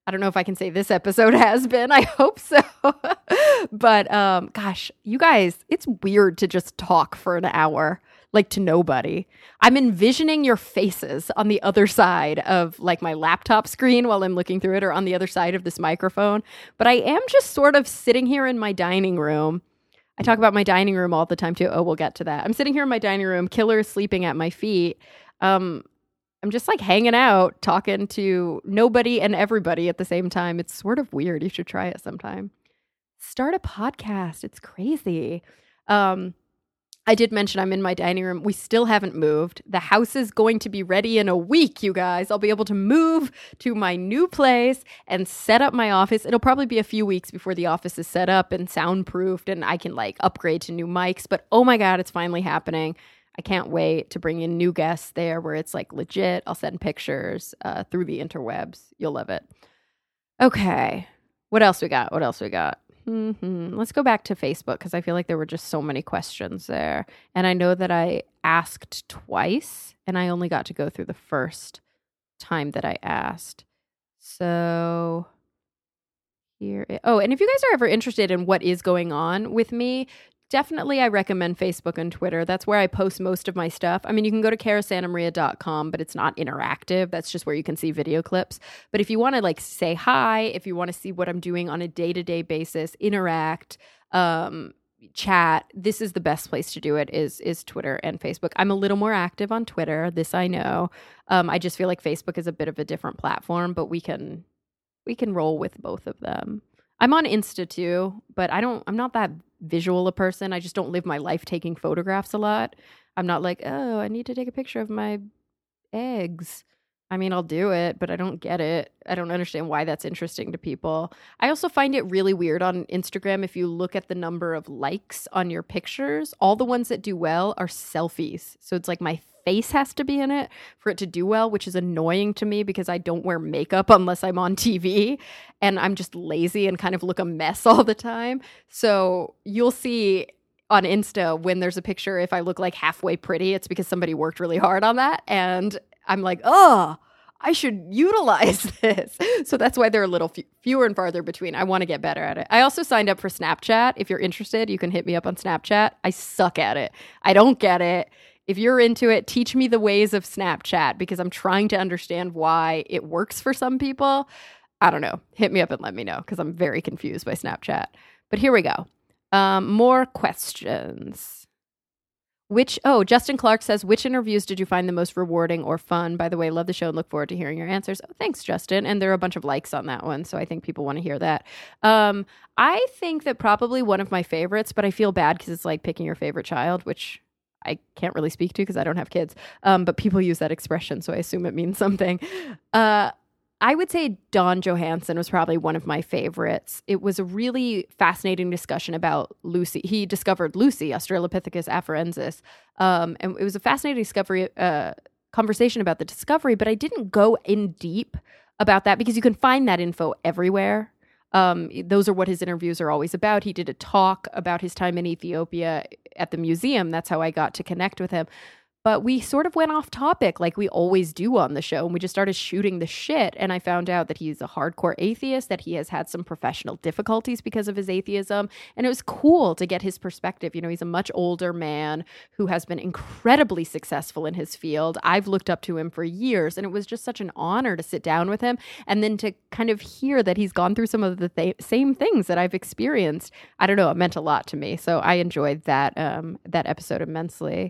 I don't know if I can say this episode has been. I hope so. But gosh, you guys, it's weird to just talk for an hour, like to nobody. I'm envisioning your faces on the other side of like my laptop screen while I'm looking through it, or on the other side of this microphone. But I am just sort of sitting here in my dining room. I talk about my dining room all the time too. Oh, we'll get to that. I'm sitting here in my dining room. Killer is sleeping at my feet. I'm just like hanging out, talking to nobody and everybody at the same time. It's sort of weird. You should try it sometime. Start a podcast. It's crazy. I did mention I'm in my dining room. We still haven't moved. The house is going to be ready in a week, you guys. I'll be able to move to my new place and set up my office. It'll probably be a few weeks before the office is set up and soundproofed and I can like upgrade to new mics. But oh my God, it's finally happening. I can't wait to bring in new guests there where it's like legit. I'll send pictures through the interwebs. You'll love it. Okay. What else we got? Let's go back to Facebook because I feel like there were just so many questions there. And I know that I asked twice and I only got to go through the first time that I asked. So here. And if you guys are ever interested in what is going on with me, definitely I recommend Facebook and Twitter. That's where I post most of my stuff. I mean, you can go to carasantamaria.com, but it's not interactive. That's just where you can see video clips. But if you want to like say hi, if you want to see what I'm doing on a day-to-day basis, interact, chat, this is the best place to do it is Twitter and Facebook. I'm a little more active on Twitter. This I know. I just feel like Facebook is a bit of a different platform, but we can roll with both of them. I'm on Insta too, but I'm not that visual a person. I just don't live my life taking photographs a lot. I'm not like, oh, I need to take a picture of my eggs. I mean, I'll do it, but I don't get it. I don't understand why that's interesting to people. I also find it really weird on Instagram. If you look at the number of likes on your pictures, all the ones that do well are selfies. So it's like my face has to be in it for it to do well, which is annoying to me because I don't wear makeup unless I'm on TV and I'm just lazy and kind of look a mess all the time. So you'll see on Insta when there's a picture, if I look like halfway pretty, it's because somebody worked really hard on that. And I'm like, oh, I should utilize this. So that's why they're a little fewer and farther between. I want to get better at it. I also signed up for Snapchat. If you're interested, you can hit me up on Snapchat. I suck at it. I don't get it. If you're into it, teach me the ways of Snapchat because I'm trying to understand why it works for some people. I don't know. Hit me up and let me know because I'm very confused by Snapchat. But here we go. More questions. Justin Clark says, which interviews did you find the most rewarding or fun? By the way, love the show and look forward to hearing your answers. Oh, thanks, Justin. And there are a bunch of likes on that one, so I think people want to hear that. I think that probably one of my favorites, but I feel bad because it's like picking your favorite child, which I can't really speak to because I don't have kids. But people use that expression, so I assume it means something. I would say Don Johansson was probably one of my favorites. It was a really fascinating discussion about Lucy. He discovered Lucy, Australopithecus afarensis. And it was a fascinating conversation about the discovery, but I didn't go in deep about that because you can find that info everywhere. Those are what his interviews are always about. He did a talk about his time in Ethiopia at the museum. That's how I got to connect with him. But we sort of went off topic like we always do on the show. And we just started shooting the shit. And I found out that he's a hardcore atheist, that he has had some professional difficulties because of his atheism. And it was cool to get his perspective. You know, he's a much older man who has been incredibly successful in his field. I've looked up to him for years. And it was just such an honor to sit down with him and then to kind of hear that he's gone through some of the same things that I've experienced. I don't know. It meant a lot to me. So I enjoyed that episode immensely.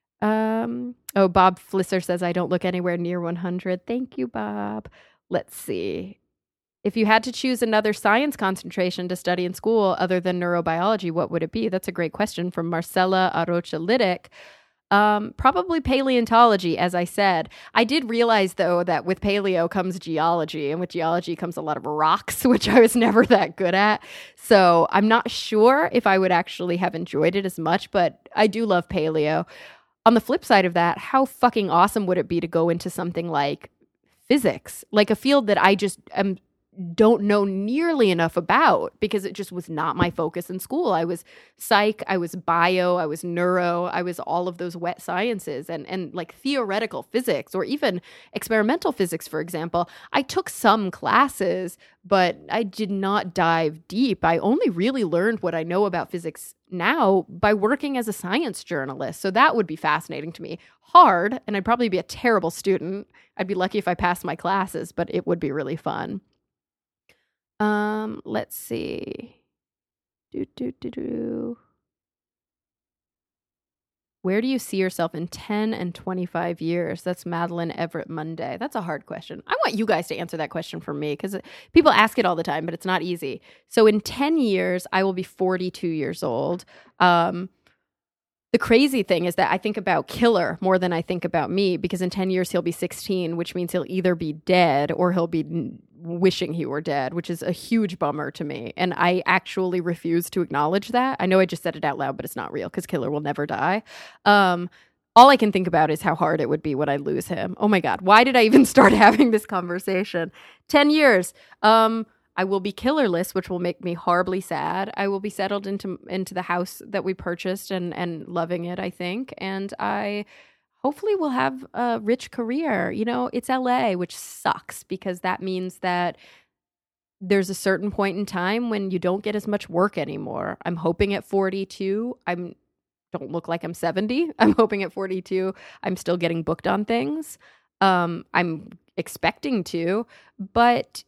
Bob Flisser says, I don't look anywhere near 100. Thank you, Bob. Let's see. If you had to choose another science concentration to study in school other than neurobiology, what would it be? That's a great question from Marcella Arocha Lidic. Probably paleontology, as I said. I did realize, though, that with paleo comes geology, and with geology comes a lot of rocks, which I was never that good at. So I'm not sure if I would actually have enjoyed it as much, but I do love paleo. On the flip side of that, how fucking awesome would it be to go into something like physics, like a field that I just am don't know nearly enough about because it just was not my focus in school. I was psych, I was bio, I was neuro, I was all of those wet sciences and like theoretical physics or even experimental physics, for example. I took some classes, but I did not dive deep. I only really learned what I know about physics now by working as a science journalist. So that would be fascinating to me. Hard, and I'd probably be a terrible student. I'd be lucky if I passed my classes, but it would be really fun. Let's see. Where do you see yourself in 10 and 25 years? That's Madeline Everett Monday. That's a hard question. I want you guys to answer that question for me because people ask it all the time, but it's not easy. So in 10 years, I will be 42 years old. The crazy thing is that I think about Killer more than I think about me because in 10 years he'll be 16, which means he'll either be dead or he'll be wishing he were dead, which is a huge bummer to me. And I actually refuse to acknowledge that. I know I just said it out loud, but it's not real because Killer will never die. All I can think about is how hard it would be when I lose him. Oh my God, why did I even start having this conversation? 10 years. I will be killerless, which will make me horribly sad. I will be settled into the house that we purchased and loving it, I think. And I hopefully will have a rich career. You know, it's LA, which sucks because that means that there's a certain point in time when you don't get as much work anymore. I'm hoping at 42, don't look like I'm 70. I'm hoping at 42, I'm still getting booked on things. I'm expecting to, but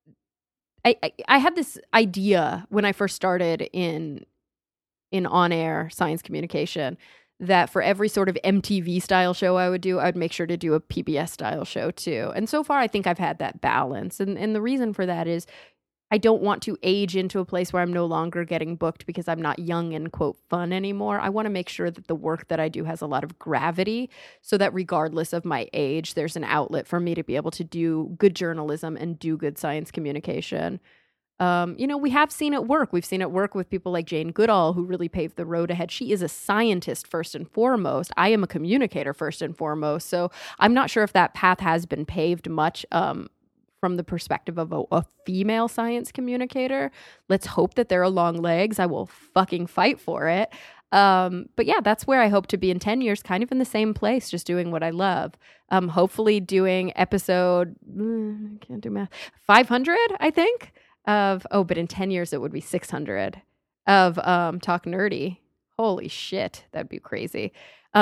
I had this idea when I first started in on-air science communication that for every sort of MTV style show I would do, I would make sure to do a PBS style show too. And so far, I think I've had that balance. And the reason for that is I don't want to age into a place where I'm no longer getting booked because I'm not young and, quote, fun anymore. I want to make sure that the work that I do has a lot of gravity so that regardless of my age, there's an outlet for me to be able to do good journalism and do good science communication. We have seen it work. We've seen it work with people like Jane Goodall, who really paved the road ahead. She is a scientist first and foremost. I am a communicator first and foremost. So I'm not sure if that path has been paved much from the perspective of a female science communicator. Let's hope that there are long legs. I will fucking fight for it. But yeah, that's where I hope to be in 10 years, kind of in the same place, just doing what I love. Hopefully doing episode, I can't do math, 500, I think, but in 10 years it would be 600 of Talk Nerdy. Holy shit, that'd be crazy.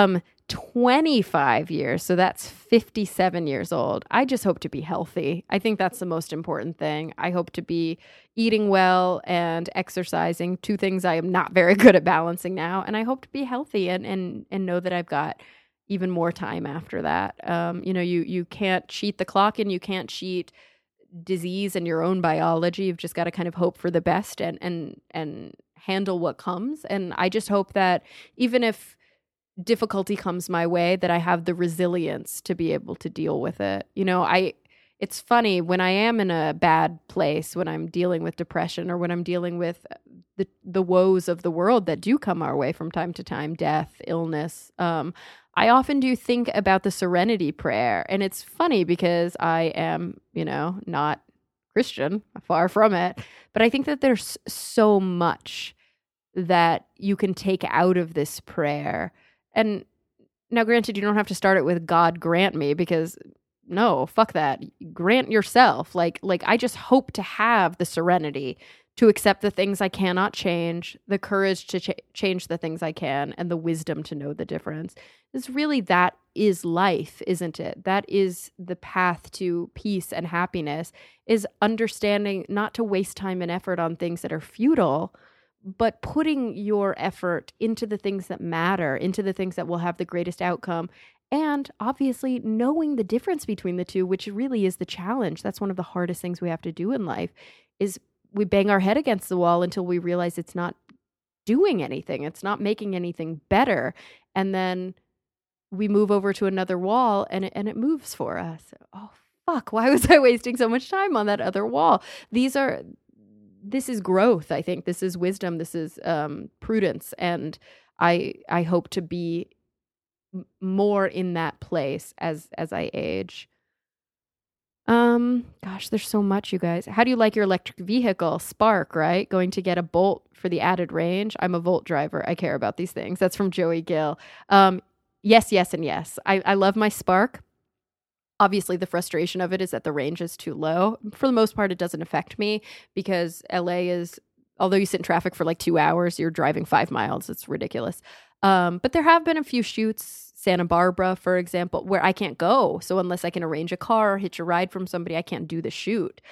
25 years, so that's 57 years old. I just hope to be healthy. I think that's the most important thing. I hope to be eating well and exercising, two things I am not very good at balancing now. And I hope to be healthy and know that I've got even more time after that. You can't cheat the clock and you can't cheat disease and your own biology. You've just got to kind of hope for the best and handle what comes. And I just hope that even if difficulty comes my way, that I have the resilience to be able to deal with it. It's funny when I am in a bad place, when I'm dealing with depression or when I'm dealing with the woes of the world that do come our way from time to time, death, illness. I often do think about the Serenity Prayer. And it's funny because I am, not Christian, far from it. But I think that there's so much that you can take out of this prayer. And now, granted, you don't have to start it with God grant me, because no, fuck that. Grant yourself. Like I just hope to have the serenity to accept the things I cannot change, the courage to change the things I can, and the wisdom to know the difference. That is life, isn't it? That is the path to peace and happiness, is understanding not to waste time and effort on things that are futile, but putting your effort into the things that matter, into the things that will have the greatest outcome. And obviously knowing the difference between the two, which really is the challenge. That's one of the hardest things we have to do in life, is we bang our head against the wall until we realize it's not doing anything. It's not making anything better. And then we move over to another wall and it moves for us. Oh, fuck. Why was I wasting so much time on that other wall? This is growth, I think. This is wisdom. This is prudence. And I hope to be more in that place as I age. Gosh, there's so much, you guys. How do you like your electric vehicle? Spark, right? Going to get a Bolt for the added range. I'm a Volt driver. I care about these things. That's from Joey Gill. Yes, yes, and yes. I love my Spark. Obviously, the frustration of it is that the range is too low. For the most part, it doesn't affect me because LA is, although you sit in traffic for like 2 hours, you're driving 5 miles. It's ridiculous. But there have been a few shoots, Santa Barbara, for example, where I can't go. So unless I can arrange a car or hitch a ride from somebody, I can't do the shoot.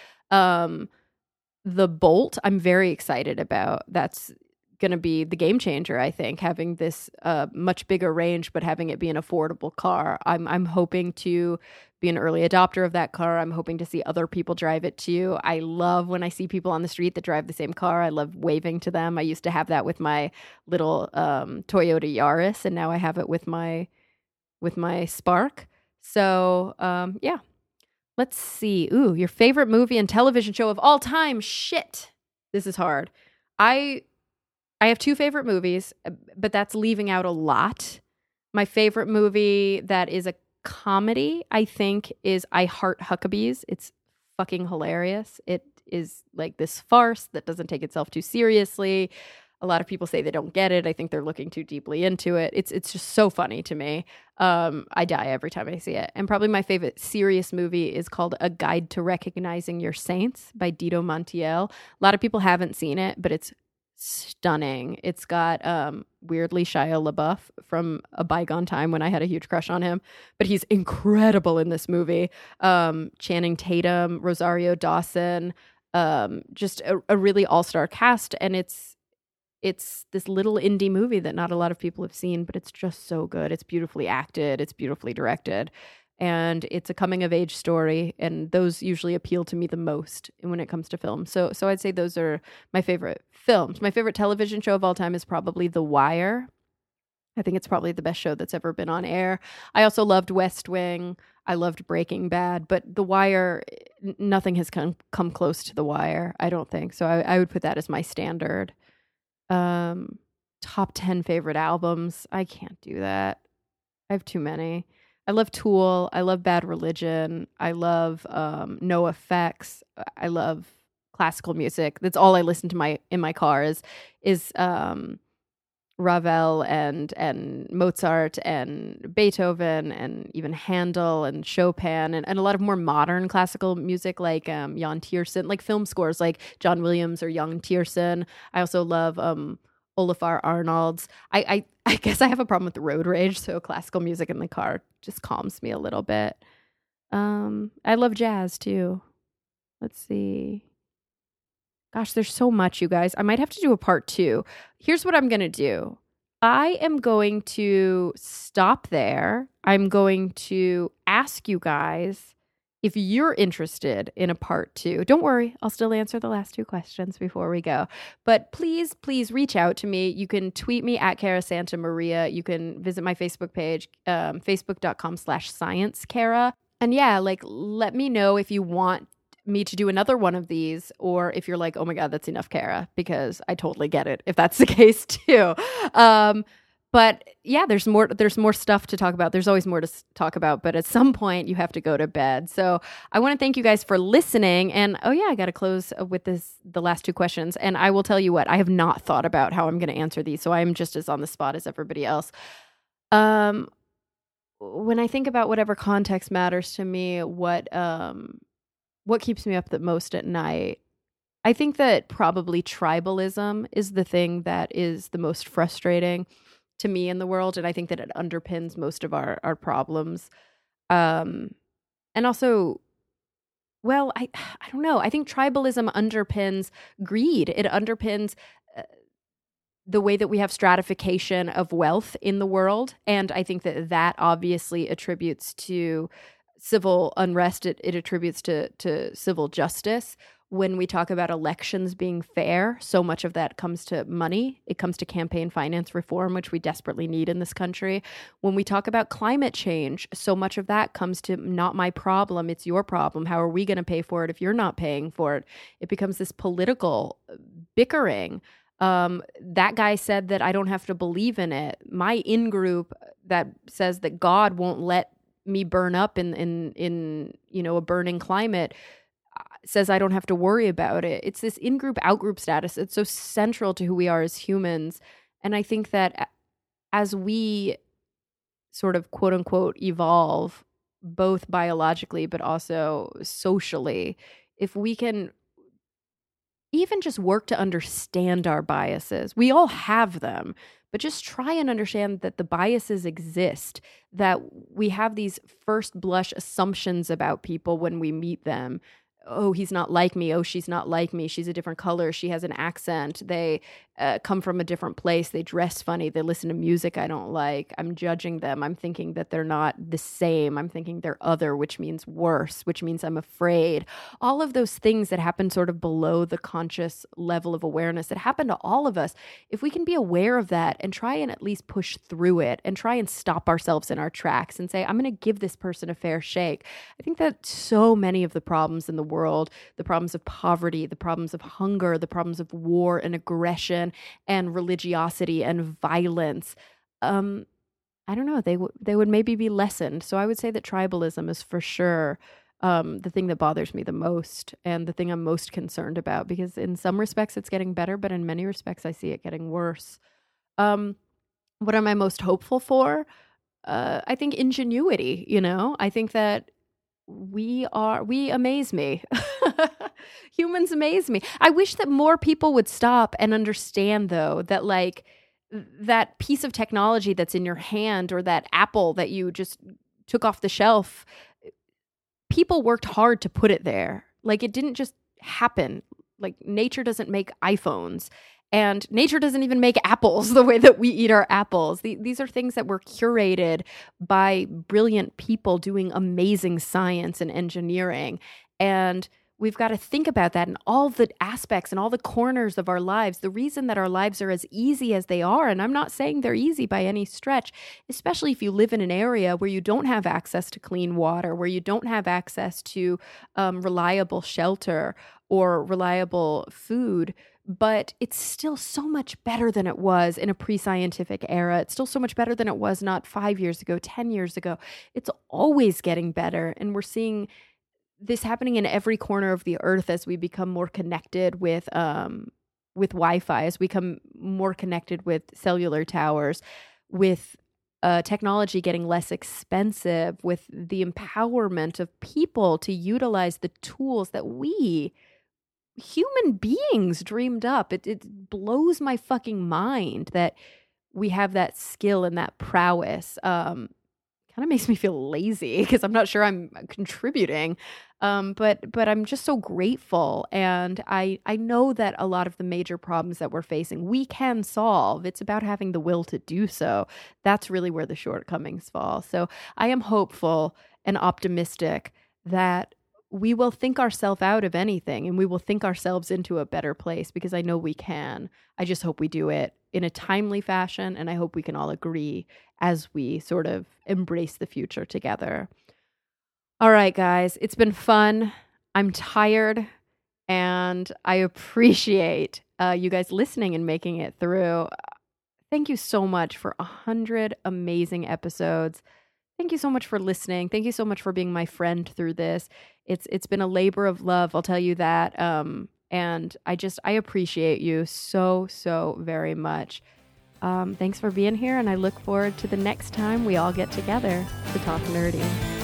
The Bolt, I'm very excited about. That's going to be the game changer, I think, having this much bigger range, but having it be an affordable car. I'm hoping to be an early adopter of that car. I'm hoping to see other people drive it too. I love when I see people on the street that drive the same car. I love waving to them. I used to have that with my little Toyota Yaris, and now I have it with my Spark. So yeah. Let's see. Ooh, your favorite movie and television show of all time. Shit. This is hard. I have 2 favorite movies, but that's leaving out a lot. My favorite movie that is a comedy, I think, is I Heart Huckabees. It's fucking hilarious. It is like this farce that doesn't take itself too seriously. A lot of people say they don't get it. I think they're looking too deeply into it. It's just so funny to me. I die every time I see it. And probably my favorite serious movie is called A Guide to Recognizing Your Saints by Dito Montiel. A lot of people haven't seen it, but it's stunning. It's got weirdly Shia LaBeouf from a bygone time when I had a huge crush on him, but he's incredible in this movie. Channing Tatum, Rosario Dawson, just a really all-star cast, and it's this little indie movie that not a lot of people have seen, but it's just so good. It's beautifully acted, it's beautifully directed, and it's a coming of age story, and those usually appeal to me the most when it comes to film. So I'd say those are my favorite films. My favorite television show of all time is probably The Wire. I think it's probably the best show that's ever been on air. I also loved West Wing. I loved Breaking Bad, but The Wire, nothing has come close to The Wire, I don't think. So I would put that as my standard. Top 10 favorite albums. I can't do that. I have too many. I love Tool. I love Bad Religion. I love No Effects. I love classical music. That's all I listen to in my car is Ravel and Mozart and Beethoven and even Handel and Chopin and a lot of more modern classical music like Jan Tiersen, like film scores like John Williams or Jan Tiersen. I also love Olafur Arnalds. I guess I have a problem with the road rage, so classical music in the car just calms me a little bit. I love jazz too. Let's see. Gosh, there's so much, you guys. I might have to do a part 2. Here's what I'm going to do. I am going to stop there. I'm going to ask you guys if you're interested in a part 2. Don't worry, I'll still answer the last 2 questions before we go. But please reach out to me. You can tweet me at Cara Santa Maria. You can visit my Facebook page, facebook.com/ScienceCara. And yeah, like, let me know if you want me to do another one of these, or if you're like, oh my God, that's enough, Cara, because I totally get it if that's the case too. But yeah, there's more stuff to talk about. There's always more to talk about, but at some point you have to go to bed. So I want to thank you guys for listening. And oh yeah, I got to close with the last 2 questions. And I will tell you what, I have not thought about how I'm going to answer these. So I'm just as on the spot as everybody else. When I think about whatever context matters to me, what keeps me up the most at night, I think that probably tribalism is the thing that is the most frustrating to me in the world. And I think that it underpins most of our problems. And also, well, I don't know. I think tribalism underpins greed. It underpins the way that we have stratification of wealth in the world. And I think that obviously attributes to civil unrest. It attributes to civil justice. When we talk about elections being fair, so much of that comes to money. It comes to campaign finance reform, which we desperately need in this country. When we talk about climate change, so much of that comes to not my problem, it's your problem. How are we going to pay for it if you're not paying for it? It becomes this political bickering. That guy said that I don't have to believe in it. My in-group that says that God won't let me burn up in a burning climate says I don't have to worry about it. It's this in-group, out-group status. It's so central to who we are as humans. And I think that as we sort of quote unquote evolve, both biologically but also socially, if we can even just work to understand our biases, we all have them, but just try and understand that the biases exist, that we have these first blush assumptions about people when we meet them. Oh, he's not like me. Oh, she's not like me. She's a different color. She has an accent. They come from a different place. They dress funny. They listen to music I don't like. I'm judging them. I'm thinking that they're not the same. I'm thinking they're other, which means worse, which means I'm afraid. All of those things that happen sort of below the conscious level of awareness that happen to all of us. If we can be aware of that and try and at least push through it and try and stop ourselves in our tracks and say, I'm going to give this person a fair shake. I think that so many of the problems in the world, the problems of poverty, the problems of hunger, the problems of war and aggression and religiosity and violence, I don't know, they would maybe be lessened. So I would say that tribalism is for sure the thing that bothers me the most and the thing I'm most concerned about, because in some respects it's getting better, but in many respects I see it getting worse. What am I most hopeful for? I think ingenuity, I think that we amaze me. Humans amaze me. I wish that more people would stop and understand, though, that like that piece of technology that's in your hand or that apple that you just took off the shelf, people worked hard to put it there. Like it didn't just happen. Like nature doesn't make iPhones. And nature doesn't even make apples the way that we eat our apples. These are things that were curated by brilliant people doing amazing science and engineering. And we've got to think about that in all the aspects and all the corners of our lives. The reason that our lives are as easy as they are, and I'm not saying they're easy by any stretch, especially if you live in an area where you don't have access to clean water, where you don't have access to reliable shelter or reliable food. But it's still so much better than it was in a pre-scientific era. It's still so much better than it was not 5 years ago, 10 years ago. It's always getting better. And we're seeing this happening in every corner of the earth as we become more connected with Wi-Fi, as we become more connected with cellular towers, with technology getting less expensive, with the empowerment of people to utilize the tools that we human beings dreamed up. It blows my fucking mind that we have that skill and that prowess. Kind of makes me feel lazy because I'm not sure I'm contributing. But I'm just so grateful. And I know that a lot of the major problems that we're facing, we can solve. It's about having the will to do so. That's really where the shortcomings fall. So I am hopeful and optimistic that we will think ourselves out of anything and we will think ourselves into a better place, because I know we can. I just hope we do it in a timely fashion, and I hope we can all agree as we sort of embrace the future together. All right, guys, it's been fun. I'm tired, and I appreciate you guys listening and making it through. Thank you so much for 100 amazing episodes. Thank you so much for listening. Thank you so much for being my friend through this. It's been a labor of love, I'll tell you that. And I appreciate you so very much. Thanks for being here, and I look forward to the next time we all get together to talk nerdy.